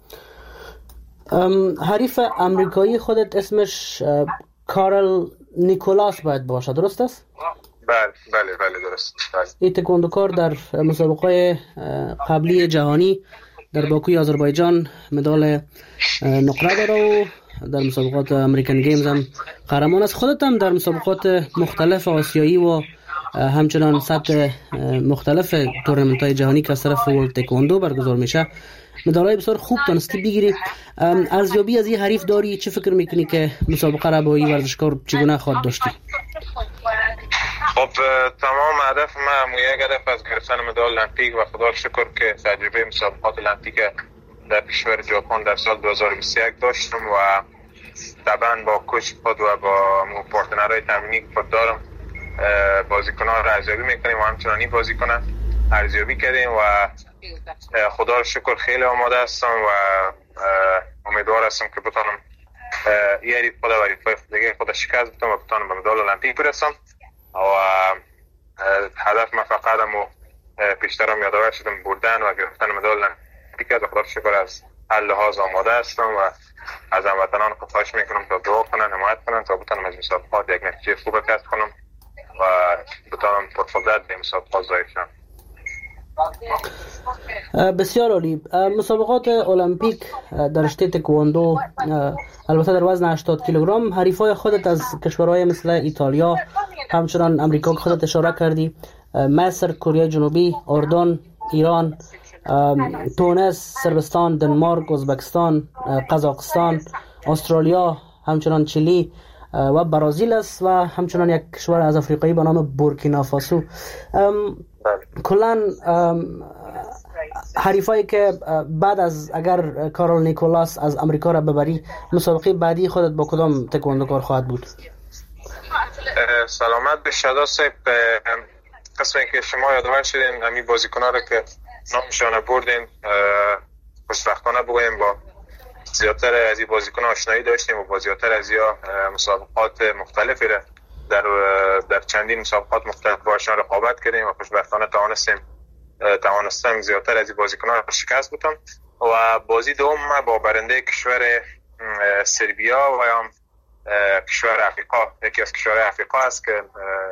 حریف امریکایی خودت اسمش کارل نیکولاس باید باشه، درست است؟ بله درست. این تکواندوکار در مسابقه قبلی جهانی در باکوی آذربایجان مدال نقره داره و در مسابقات امریکن گیمز هم قهرمان است. خودت هم در مسابقات مختلف آسیایی و همچنان سطح مختلف تورنمنت‌های جهانی که از طرف ورلد تکواندو برگزار میشه مدال‌های بسیار خوب تونستی بگیری. ارزیابی از این حریف داری؟ چه فکر میکنی که مسابقه را با این ورزشکار چگونه خواهد داشتی؟ خب تمام هدف ما یک هدف از گرفتن مدال المپیک و خدا شکر که تجربه مسابقات المپیک در کشور ژاپن در سال 2021 داشتم و طبعا با کوچ خود و با پارتنرهای تمرینی خود دارم بازیکنان را ارزیابی میکنیم و همچنان این بازیکنان ارزیابی کردیم و خدا رو شکر خیلی آماده هستم و امیدوار هستم که بتونم این حریف خود و حریفای دیگه خود شکست بدم و بتونم به مدال المپیک برسم. و هدف من فقط همو پیشترم یادآور شدم بردن و گرفتن مدال المپیک و خدا رو شکر از هر لحاظ آماده هستم و از هموطنان خواهش میکنم تا دعا کنن، حمایت کنن تا بتونم از مسابقات یک نتیجه خوب کسب کنم و بتونم پرقدرت به مسابقات ظاهر شم. بسیار عالی. مسابقات المپیک در رشته تکواندو البته در وزن 80 کیلوگرم حریفای خودت از کشورهای مثل ایتالیا، همچنان امریکا که خودت اشاره کردی، مصر، کره جنوبی، اردن، ایران، تونس، صربستان، دنمارک، ازبکستان، قزاقستان، استرالیا، همچنان چیلی و برزیل است و همچنان یک کشور از افریقایی به نام بورکینافاسو. کلان حریفایی که بعد از اگر کارل نیکولاس از امریکا را ببری، مسابقه بعدی خودت با کدام تکواندوکار خواهد بود؟ سلامت به شهزاد صاحب. قسمی که شما یادآور شدین همین بازیکن‌ها رو که نامشان بردین، خوشبختانه بگویم با زیادتر از این بازیکن آشنایی داشتیم و با زیادتر از این مسابقات مختلفی را در چندین مسابقات مختلف باشان رقابت کردیم و خوشبختانه توانستم زیادتر از این بازیکن‌ها را شکست بدم و بازی دوم با برنده کشور سربیا و یا کشور افریقا، یکی از کشورهای افریقا است که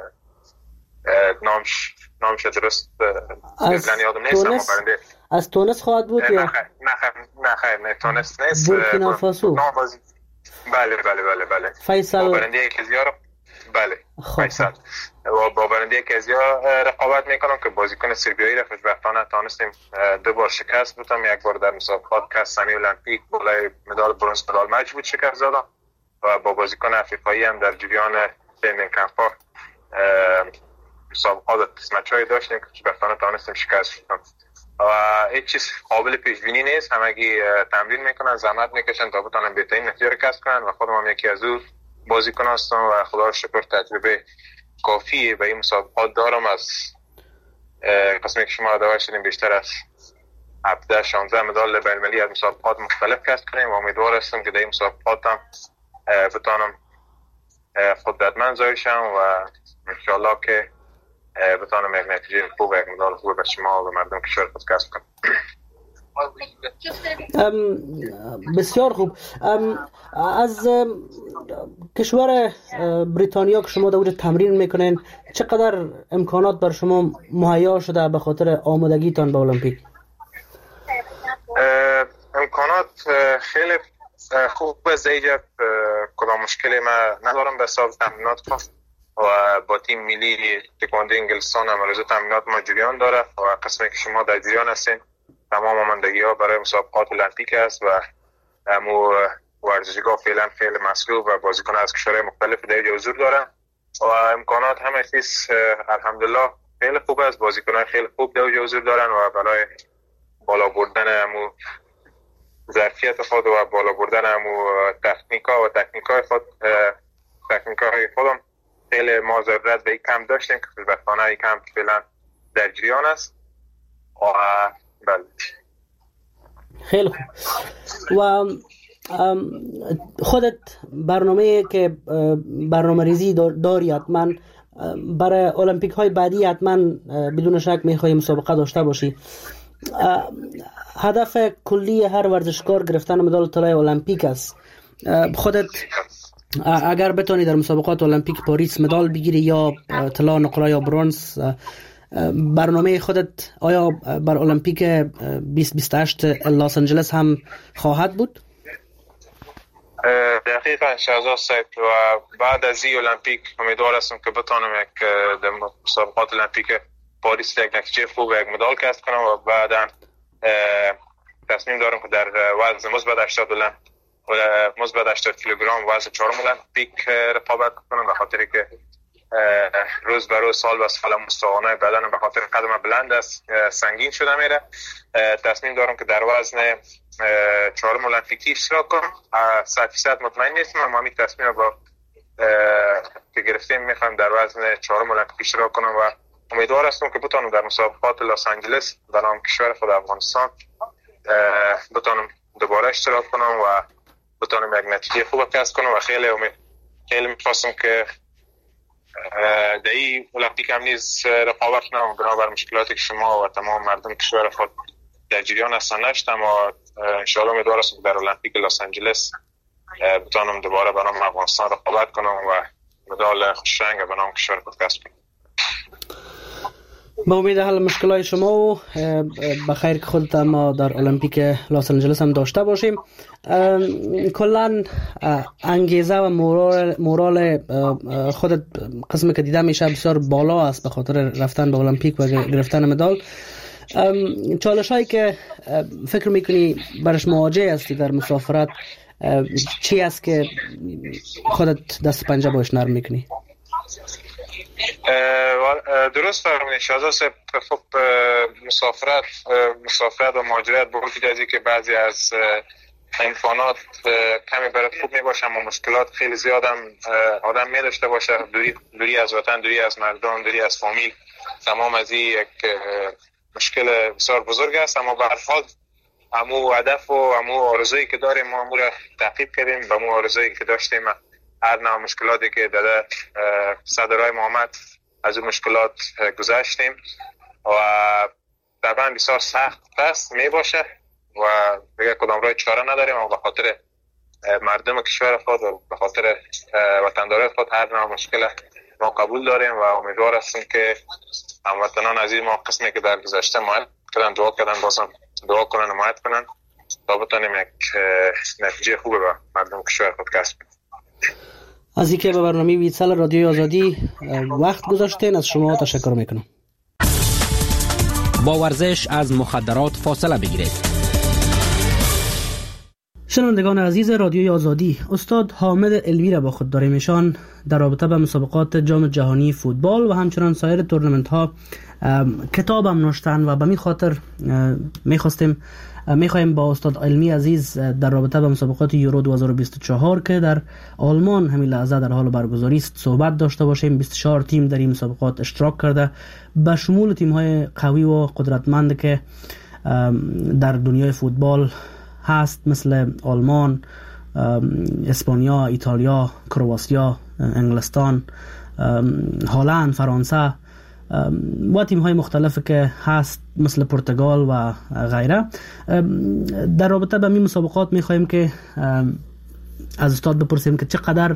نامش درست یادم نیست، اما برنده از تونس خواهد بود یا نه تونس نیست، بورکینافاسو. بله فیصل با برنده کزیا بله فیصل با برنده کزیا رقابت میکنم که بازیکن سربیایی را خوشبختانه تانستیم 2 بار شکست بدم. یک بار در مسابقات کاس سمی المپیک بالای مدال برنز مدال مچ بود شکست دادم و با بازیکن افریقایی هم در جریان ترینینگ کمپ‌ها مسابقات مچ‌های داشتیم که خوشبختانه تانستیم شکست بدم و هیچ چیز قابل پیش بینی نیست. همگی تمرین میکنن، زحمت میکشن تا بتونن بهترین نتیجه رو کسب کنن و خودم هم یکی از اون بازیکن هستم و خدا رو شکر تجربه کافی به این مسابقات دارم. از قسمی که شما دعوت شدیم بیشتر از 17-16 مدال بین‌المللی از مسابقات مختلف کسب کنیم و امیدوار هستم که در این مسابقات هم بتونم قدرتمند ظاهر شم و انشالله که بتونم یک نتیجه خوب، یک مدال خوب به شما و مردم کشور خود کسب کنم. بسیار خوب. از کشور بریتانیا که شما در اونجا تمرین میکنین چقدر امکانات بر شما مهیا شده به خاطر آمادگیتان به المپیک؟ امکانات خیلی خوب است. اینجا کدام مشکلی ما ندارم به حساب تمرینات و با تیم ملی تکواندو انگلستان عملیات تمرینات ما جریان داره و قسمی که شما در جریان هستین تمام آمادگی ها برای مسابقات المپیک است و امو ورزشگاه فعلا خیلی مصروف و بازیکن از کشورهای مختلف در اینجا حضور دارن و امکانات همه چیز الحمدلله خیلی خوب است. بازیکنان خیلی خوب در اینجا حضور دارن و برای بالا بردن امو ظرفیت خود و بالا بردن امو تکنیکای خودم خیلی ما ضرورت به یک کم داشتیم که خوشبختانه یک کم فعلا در جریان است و بله. خیلی خوب. و خودت برنامه که برنامه ریزی داری حتما برای المپیک های بعدی حتما بدون شک میخوای مسابقه داشته باشی. هدف کلی هر ورزشکار گرفتن مدال طلای المپیک است. خودت اگر بتونی در مسابقات المپیک پاریس مدال بگیری یا طلا، نقره یا برنز، برنامه خودت آیا بر المپیک 2028 لس آنجلس هم خواهد بود؟ دقیقاً شهزاد صاحب و بعد از این المپیک امیدوار هستم که بتونم یک در مسابقات المپیک پاریس یک نتیجه خوب یک مدال کسب کنم و بعدا تصمیم دارم که در وزن مثبت 80 کیلوگرم وزن 4 المپیک رقابت کنم به خاطر که روز به روز سال به سال مستوانه بدنم به خاطر قدم بلند است سنگین شده میره. تصمیم دارم که در وزن 4 المپیکی اشتراک کنم. 100% مطمئن نیستم اما همین تصمیم با که گرفتیم میخوام در وزن 4 المپیکی اشتراک کنم و امیدوار هستم که بتونم در مسابقات لس آنجلس در نام کشور خود افغانستان بتونم دوباره اشتراک کنم و بتونم یک نتیجه خوب کسب کنم و خیلی میخواستم که در این المپیک هم نیز رقابت کنم بنابر مشکلاتی که شما و تمام مردم کشور خود در جریان هستن نشت، اما انشاءالله امیدوار هستم که در المپیک لس آنجلس بتونم دوباره به نام افغانستان رقابت کنم و مدال خوش رنگ به نام کشور خود کسب کنم. با امید حل مشکلات شما و بخیر که خودت ما در المپیک لس آنجلس هم داشته باشیم. کلا انگیزه و مورال خودت قسمی که دیده میشه بسیار بالا است به خاطر رفتن به المپیک و گرفتن مدال. چالش هایی که فکر میکنی برش مواجه هستی در مسافرت چی است که خودت دست پنجه باش نرم میکنی؟ درست فرمودید شهزاد صاحب. خب مسافرت و مهاجرت به وجود از که بعضی از امکانات کمی برات خوب میباشه اما مشکلات خیلی زیاد هم آدم میداشته باشه، دوری از وطن، دوری از مردم، دوری از فامیل، تمام از این یک مشکل بسیار بزرگ است. اما به هر حال همو هدف و همو آرزویی که داریم ما همو را تعقیب کردیم، به همو آرزویی که داشتیم هر نوع مشکلاتی که در صدرهای محمد از اون مشکلات گذشتیم و طبعا بسیار سخت است می باشه و دیگه کدام راه چاره نداریم و به خاطر مردم کشور خود و به خاطر وطنداری خود هر نوع مشکل ما قبول داریم و امیدوار هستیم که هموطنان عزیز ما قسمی که در گذشته حمایت کردن دعا کردن بازم دعا کنن حمایت کنن تا بتانیم یک نتیجه خوبه به مردم کشور خود کسب کنیم. از اینکه به برنامه ویسال رادیوی آزادی وقت گذاشتین از شما تشکر میکنم. با ورزش از مخدرات فاصله بگیرید. شنوندگان عزیز رادیوی آزادی، استاد حامد علوی را با خود داریم. ایشان در رابطه با مسابقات جام جهانی فوتبال و همچنان سایر تورنمنت ها کتاب هم نوشتن و به می خاطر میخوایم با استاد علمی عزیز در رابطه با مسابقات یورو 2024 که در آلمان همین لحظه در حال برگزاری است صحبت داشته باشیم. 24 تیم در این مسابقات اشتراک کرده، به شمول تیم های قوی و قدرتمند که در دنیای فوتبال هست، مثل آلمان، اسپانیا، ایتالیا، کرواسیا، انگلستان، هلند، فرانسه و تیم های مختلفی که هست مثل پرتغال و غیره. در رابطه با این مسابقات میخوایم که از استاد بپرسیم که چقدر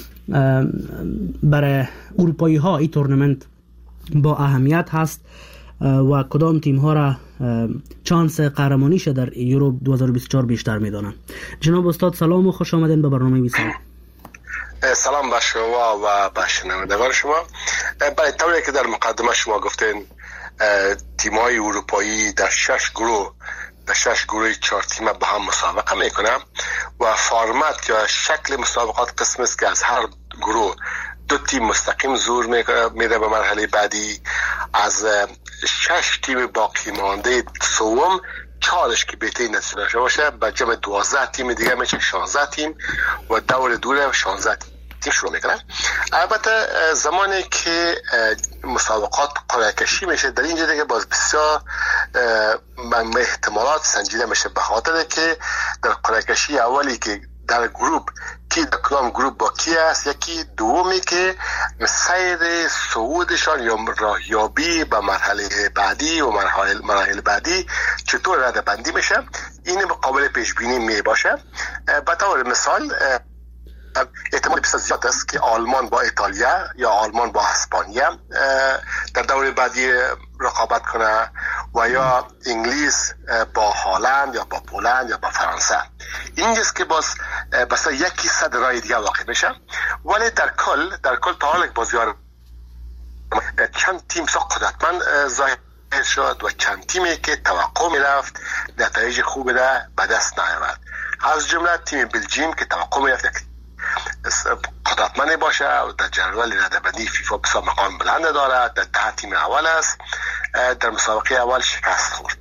برای اروپایی ها این تورنمنت با اهمیت هست و کدام تیم ها را چانس قهرمانیش در یورو 2024 بیشتر میدانن. جناب استاد سلام و خوش آمدین به برنامه ویسال. سلام به شما و به شنوندگان شما. برای طوری که در مقدمه شما گفتین تیم‌های اروپایی در 6 گروه 4 تیمه با هم مسابقه میکنه و فرمت یا شکل مسابقات قسم است که از هر گروه 2 تیم مستقیم زور میده به مرحله بعدی. از 6 تیم باقی مانده سوم 4 که بهتری نتیجه داشته باشه به جمع 12 تیم دیگه میشه 16 تیم و دور دوره 16 تیم شروع میکنه. البته زمانی که مسابقات قرعه کشی میشه در اینجا دیگه باز بسیار احتمالات سنجیده میشه، به خاطر که در قرعه کشی اولی که در گروه کی در کدام گروه با کی است، یکی دومی که سیر صعودشان یا راهیابی به مرحله بعدی و مراحل بعدی چطور رده بندی میشه، این قابل پیش بینی می باشه. به طور مثال احتمال بسیار زیاد است که آلمان با ایتالیا یا آلمان با اسپانیا در دوره بعدی رقابت کنه و یا انگلیس با هلند یا با پولند یا با فرانسه. اینجاست که باز بس یکی صد رای دیگه واقع میشه. ولی در کل تا حال بازیار چند تیم سا قدرتمند ظاهر شد و چند تیمی که توقع میرفت نتایج خوب را به دست نیاورد. از جمله تیم بلژیم که توقع میرفت قدرتمند باشه و در جدول رده‌بندی فیفا بسیار مقام بلند دارد، در 10 تیم اول است، در مسابقه اول شکست خورد.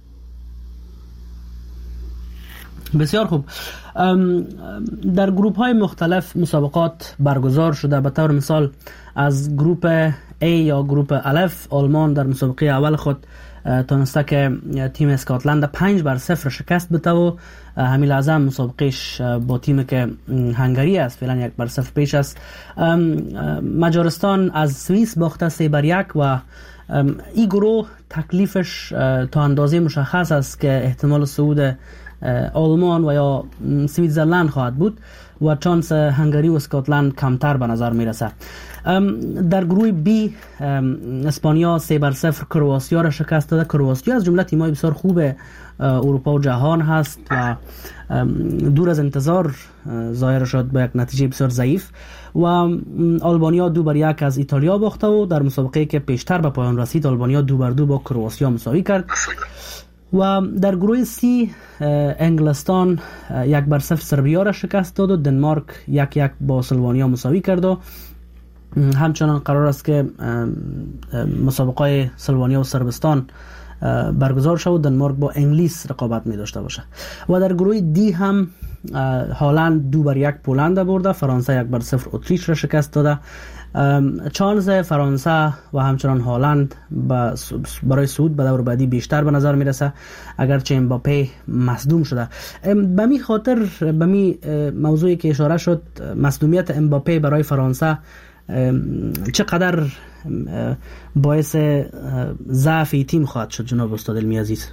بسیار خوب. در گروپ های مختلف مسابقات برگزار شده. به طور مثال از گروپ A یا گروپ الف آلمان در مسابقه اول خود تونسته که تیم اسکاتلند 5-0 شکست بده و همین لحظه مسابقهش با تیم که هنگری است فعلا 1-0 پیش است. مجارستان از سوئیس باخته 3-1 و این گروه تکلیفش تا اندازه مشخص است که احتمال صعود آلمان و یا سویتزرلند خواهد بود و چانس هنگری و اسکاتلند کمتر به نظر میرسه. در گروه بی اسپانیا 3-0 کرواسیا را شکست داده. کرواسیا از جمله تیم‌های بسیار خوب اروپا و جهان هست و دور از انتظار ظاهر شد با یک نتیجه بسیار ضعیف و آلبانیا 2-1 از ایتالیا باخته و در مسابقه که پیشتر به پایان رسید آلبانیا 2-2 با کرواسیا مساوی کرد. و در گروه سی انگلستان 1-0 سربیا را شکست داد و دنمارک 1-1 با سلوانیا مساوی کرد و همچنان قرار است که مسابقه سلوانیا و صربستان برگزار شد و دنمارک با انگلیس رقابت می داشته باشه. و در گروه دی هم هلند 2-1 پولند برده، فرانسه 1-0 اتریش را شکست داده. چانس فرانسه و همچنان هلند برای صعود به دور بعدی بیشتر به نظر میرسه اگرچه امباپه مصدوم شده. به می خاطر به می موضوعی که اشاره شد، مصدومیت امباپه برای فرانسه چقدر باعث ضعف تیم خواهد شد جناب استاد علمی عزیز؟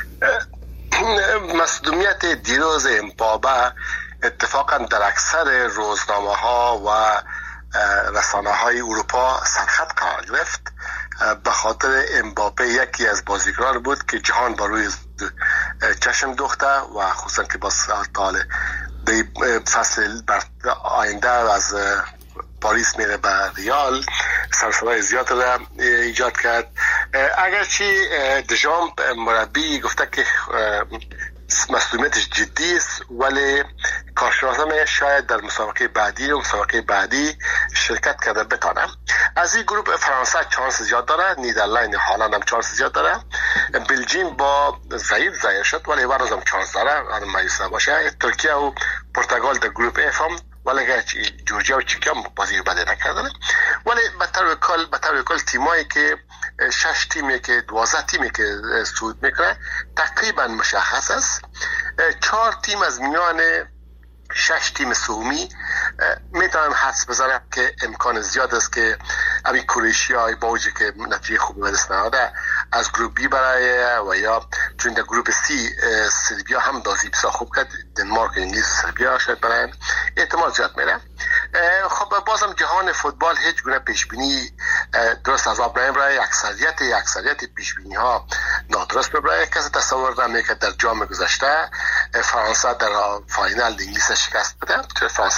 مصدومیت دیروز امباپه اتفاقا در اکثر روزنامه ها و رسانه های اروپا سرخط قرار گرفت. به خاطر امباپه یکی از بازیکنان بود که جهان با روی چشم دوخته و خصوصا که با سال فصل آینده از پاریس میره به ریال سرصدای زیاد را ایجاد کرد. اگرچه دژام مربی گفته که مسئولیتش جدی است ولی کارشناسان شاید در مسابقه بعدی شرکت کرده بتانه. از این گروه فرانسه چانس زیاد داره، نیدرلند هالند هم چانس زیاد داره، بلژیم با ضعیف شد ولی برازم هم چانس داره مایوس نباشه. ترکیه و پرتغال در گروه اف هم ولی جورجیا و چکی هم بازی بدی نکردن. ولی به طور کل تیمایی که 6 تیمی که 12 تیمی که صعود میکنه تقریبا مشخص است. 4 تیم از میان 6 تیم سومی میتونن حدس بزنن که امکان زیاد است که همین کرواتیا با وجود که نتیجه خوبی به دست نهاده از گروه بی برای و یا چون در گروه سی سربیا هم دازی بسیار خوب کرد، دنمارک و انگلیس سربیا شاید برن احتمال زیاد میره. خب بازم جهان فوتبال هیچ گونه پیشبینی درست از آب نمیبره. اکثریت پیشبینی ها نادرست میبره. کسی تصور نمیکنه در جام گذشته فرانسه در فاینال انگلیس شکست بده، چون فرانسه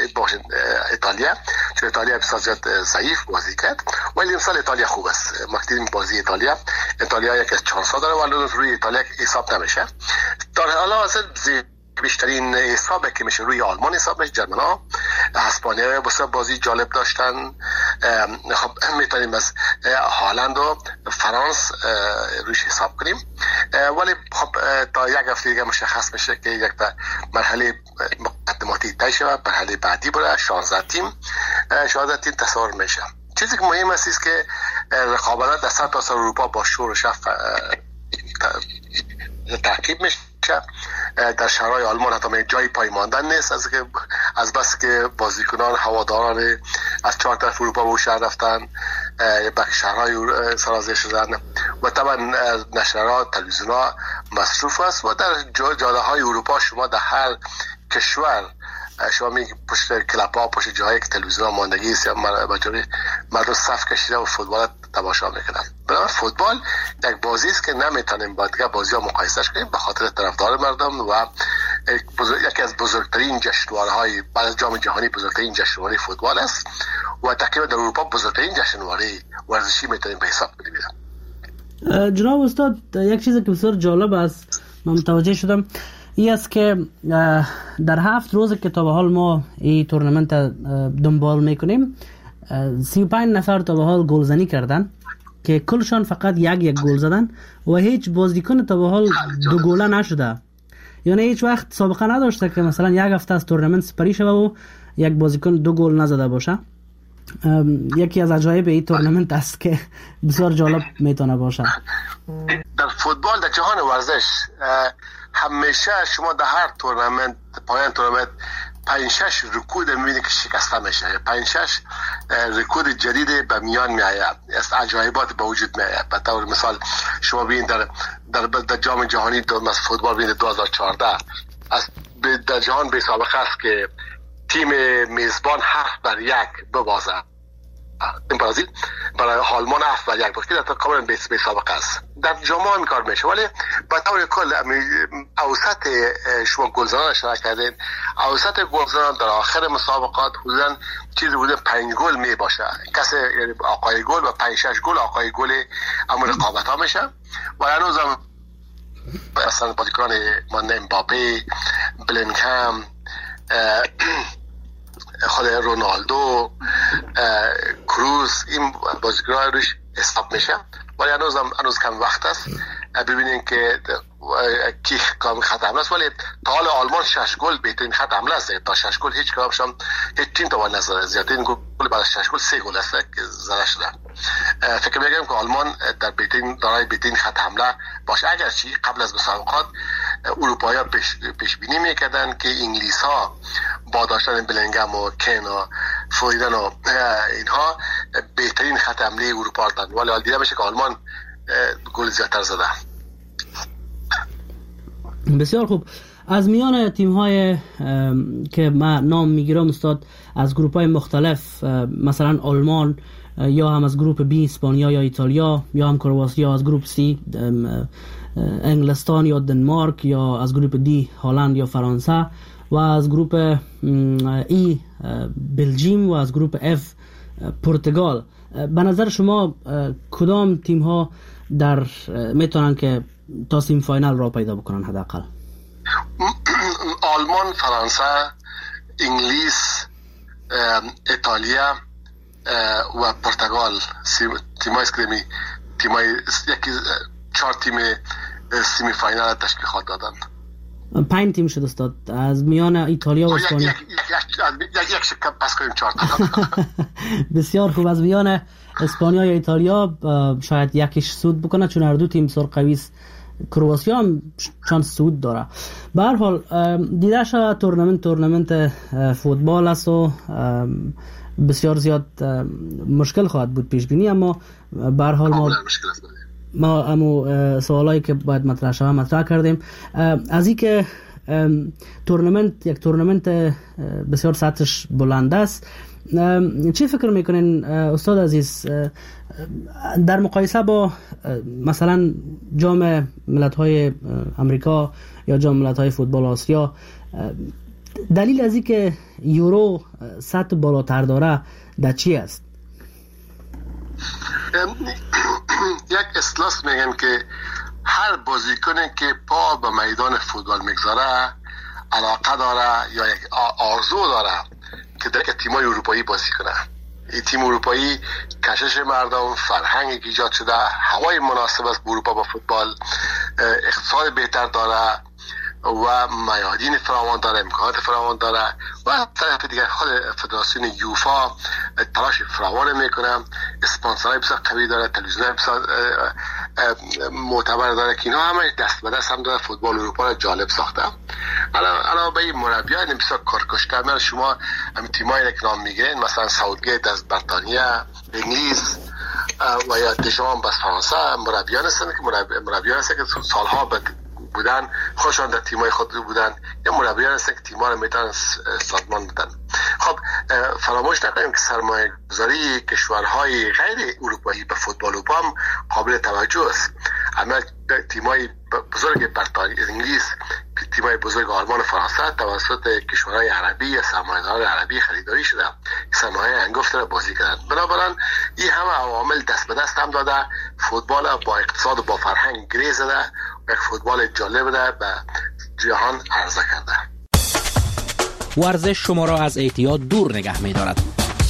ایتالیا بسیار زیاد ضعیف بازی کرد ولی امسال ایتالیا خوب است. مقدم بازی ایتالیا یک از چانس ها داره ولی روی ایتالیا حساب نمیشه. در حال حاضر بیشترین حسابه که میشه روی آلمان حساب میشه. جرمن ها اسپانیا بسیار بازی جالب داشتن. خب میتونیم از هالند و فرانس روش حساب کنیم ولی خب تا یک هفته دیگه مشخص میشه که یک مرحله مقدماتی طی شود، مرحله بعدی بره 16 تیم تصور میشه. چیزی که مهم است که رقابت در سطح اروپا با شور و شف تعقیب میشه. در شهرهای آلمان حتی جای پای ماندن نیست از بس که بازیکنان هواداران از 4 طرف اروپا به شهر رفتن به شهرهای سرازیر شدن و طبعا نشرات تلویزیون‌ها مصروف است و در جاده های اروپا شما در هر کشور شما میگی پشت کلپ‌ها پشت جایی که تلویزیون ماندگی است یا مردم صف کشیده و فوتبال تماشا میکنن. بنابراین فوتبال یک بازی است که نمیتونیم با دیگه بازی‌ها مقایسهش کنیم به خاطر طرفدار مردم و یکی از بزرگترین جشنواره‌های بعد از جام جهانی بزرگترین جشنواره فوتبال است و تقریبا در اروپا بزرگترین جشنواره ورزشی میتونیم به حساب بگیریم. جناب استاد یک چیزی که بسیار جالب است من متوجه شدم این است که در 7 روز که تا به حال ما این تورنمنت دنبال میکنیم 35 نفر تا به حال گلزنی کردن که کلشان فقط یک گل زدن و هیچ بازیکن تا به حال 2 گله نشده. یعنی هیچ وقت سابقه نداشته که مثلا یک هفته از تورنمنت سپری شده و یک بازیکن 2 گل نزده باشه. یکی از عجایب این تورنمنت است که بسیار جالب میتونه باشه. در فوتبال در جهان ورزش همیشه شما در هر تورنمنت پایان تورنمنت 5-6 رکورد میبینید که شکسته میشه، 5-6 رکورد جدید به میان میآید، از عجایبات به وجود میآید. به طور مثال شما ببینید در جام جهانی از فوتبال ببینید 2014 از در جهان به سابقه است که تیم میزبان 7-1 ببازه. برزیل برای آلمان 7-1 بود که در کاملا به سابقه است. در جام این کار میشه ولی به طور کل اوسط شما گلزنان اشاره کردین، اوسط گلزنان در آخر مسابقات حدودا چیزی بوده 5 گل می باشه. کسی یعنی آقای گل و 5-6 گل آقای گل اما رقابت ها میشه و هنوز هم اصلا بازیکن مانند امباپه، بلینگهام، خود رونالدو، کروز این بازیکن‌ها روش حساب میشه ولی هنوز کم وقت است. ببینین که کی کام خط حمله است ولی تا حال آلمان 6 گل بهترین خط حمله است. تا 6 گل هیچ کدامشون هیچ تیم توان نزده. زیادترین گل بعد از 6 گل 3 گل است که زده شده. فکر می‌کنم که آلمان در دارای بهترین خط حمله باشه. اگرچه قبل از مسابقات اروپایی‌ها پیش بینی می‌کردن که انگلیس‌ها با داشتن بلینگهام و کین و فویدن و اینها بهترین خط حمله اروپا دادن ولی حال دیده میشه که آلمان گل زیادتر زده. بسیار خوب. از میان تیم های که من نام میگیرم استاد، از گروپ های مختلف، مثلا آلمان یا هم از گروپ بی اسپانیا یا ایتالیا، یا هم کرواسیا از گروپ سی انگلستان یا دنمارک، یا از گروپ دی هلند یا فرانسه، و از گروپ ای بلژیم و از گروپ اف پرتغال. به نظر شما کدام تیم ها در میتونن که تا سیم فاینال را پیدا بکنن حداقل؟ آلمان، فرانسه، انگلیس، ایتالیا و پرتغال تیمای اسکریمی، تیمای یکی 4 تیم سیمی فاینال تشکیل خواهد دادن. 5 تیم شد استاد از میان ایتالیا و اسپانیا. یک شکم پس کنیم 4 تا. بسیار خوب. از میان اسپانیا یا ایتالیا شاید یکیش سود بکنه، چون هر دو تیم بسیار قوی است. کرواسیا هم چانس سود داره. به هر حال دیده شده تورنمنت فوتبال است و بسیار زیاد مشکل خواهد بود پیش بینی، اما به هر حال ما امو سوالایی که باید مطرح شود مطرح کردیم. از این که یک تورنمنت بسیار سطحش بلند است، چی فکر میکنین استاد عزیز در مقایسه با مثلا جام ملت‌های امریکا یا جام ملت‌های فوتبال آسیا، دلیل از این که یورو سطح بالاتر داره در چی است؟ یک اصطلاح میگن که هر بازیکنی که پا به میدان فوتبال میگذاره علاقه داره یا یک آرزو داره که در تیم‌های اروپایی بازی کنه. این تیم اروپایی کشش مردم، فرهنگی که ایجاد شده، هوای مناسب است به اروپا با فوتبال، اقتصاد بهتر داره و میادین فراوان داره، امکانات فراوان داره و طرف دیگر خود فدراسیون یوفا تلاش فراوان میکنه، اسپانسرای بسیار قوی داره، تلویزیونای بسیار معتبر داره که اینا همه دست به دست هم داره فوتبال اروپا را جالب ساخته. علاوه بر این مربیان بسیار کارکشته میان. شما همین تیمایی که نام میگین مثلا ساوتگیت از بریتانیا، انگلیس و یا دشام از فرانسه مربیان هستن که سالها بودن، خودشان در تیمای خود بودن، یا مربیان هستن که تیم‌ها رو میتونن سازمان بدن. خب فراموش نکنیم که سرمایه گذاری کشورهای غیر اروپایی به فوتبال اروپا هم قابل توجه است. اما تیمای بزرگ بریتانیا، انگلیس، تیمای بزرگ آلمان و فرانسه توسط کشورهای عربی یا سرمایه‌داران عربی خریداری شده، سرمایه انگفت را بازی کردن. بنابراین این همه عوامل دست به دست هم داده فوتبال با اقتصاد و با فرهنگ گره زده، یک فوتبال جالب ده به جهان عرضه کرده. ورزش شما را از اعتیاد دور نگه می دارد.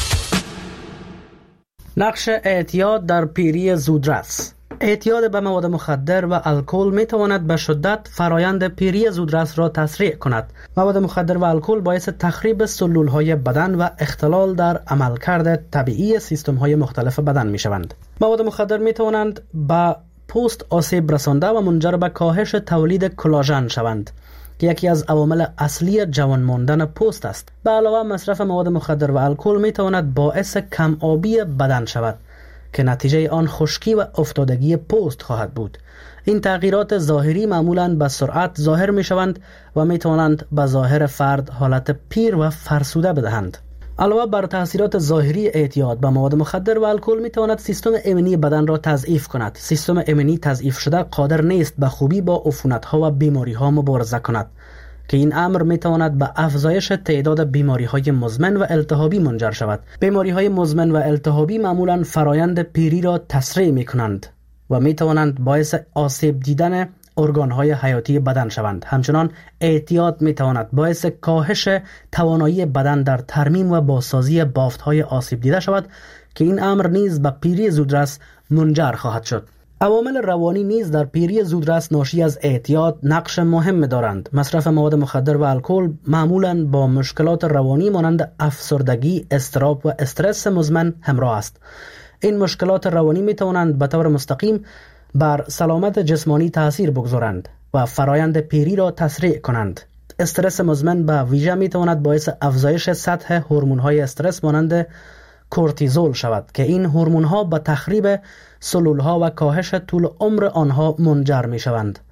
نقش اعتیاد در پیری زودرس. اعتیاد به مواد مخدر و الکل می تواند به شدت فرایند پیری زودرس را تسریع کند. مواد مخدر و الکل باعث تخریب سلولهای بدن و اختلال در عملکرد طبیعی سیستم‌های مختلف بدن می شوند. مواد مخدر می توانند به پوست آسیب رسانده و منجر به کاهش تولید کلاژن شوند که یکی از عوامل اصلی جوان ماندن پوست است. به علاوه مصرف مواد مخدر و الکل می تواند باعث کم آبی بدن شود که نتیجه آن خشکی و افتادگی پوست خواهد بود. این تغییرات ظاهری معمولاً به سرعت ظاهر می شوند و می توانند به ظاهر فرد حالت پیر و فرسوده بدهند. علاوه بر تاثیرات ظاهری اعتیاد به مواد مخدر و الکل می تواند سیستم ایمنی بدن را تضعیف کند. سیستم ایمنی تضعیف شده قادر نیست به خوبی با عفونت‌ها و بیماری‌ها مبارزه کند که این امر می تواند به افزایش تعداد بیماری‌های مزمن و التهابی منجر شود. بیماری‌های مزمن و التهابی معمولاً فرایند پیری را تسریع می کنند و می توانند باعث آسیب دیدن ارگان‌های حیاتی بدن شوند. همچنان اعتیاد می‌تواند باعث کاهش توانایی بدن در ترمیم و بازسازی بافت‌های آسیب دیده شود که این امر نیز به پیری زودرس منجر خواهد شد. عوامل روانی نیز در پیری زودرس ناشی از اعتیاد نقش مهم دارند. مصرف مواد مخدر و الکل معمولاً با مشکلات روانی مانند افسردگی، اضطراب و استرس مزمن همراه است. این مشکلات روانی می‌توانند به طور مستقیم بر سلامت جسمانی تأثیر بگذارند و فرایند پیری را تسریع کنند. استرس مزمن به ویژه می تواند باعث افزایش سطح هورمون‌های استرس مانند کورتیزول شود که این هورمون‌ها به تخریب سلول‌ها و کاهش طول عمر آنها منجر می شوند.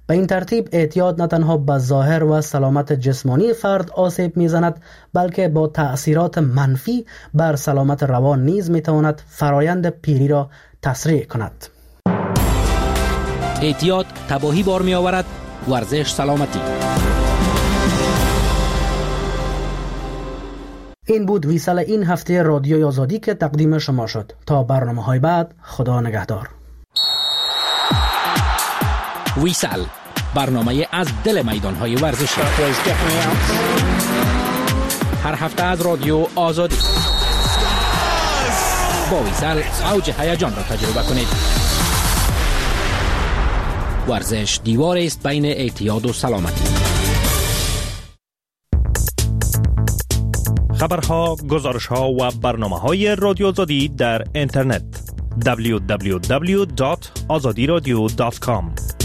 به این ترتیب اعتیاد نه تنها به ظاهر و سلامت جسمانی فرد آسیب میزند، بلکه با تأثیرات منفی بر سلامت روان نیز میتواند فرایند پیری را تسریع کند. اعتیاد تباهی بار می آورد، ورزش سلامتی. این بود ویسال این هفته رادیوی آزادی که تقدیم شما شد. تا برنامه‌های بعد، خدا نگهدار. ویسال، برنامه از دل میدان‌های ورزشی. هر هفته از رادیو آزادی. با ویسال اوج هیجان را تجربه کنید. ورزش دیواری است بین اعتیاد و سلامتی. خبرها، گزارش‌ها و برنامه‌های رادیو آزادی در اینترنت www.azadiradio.com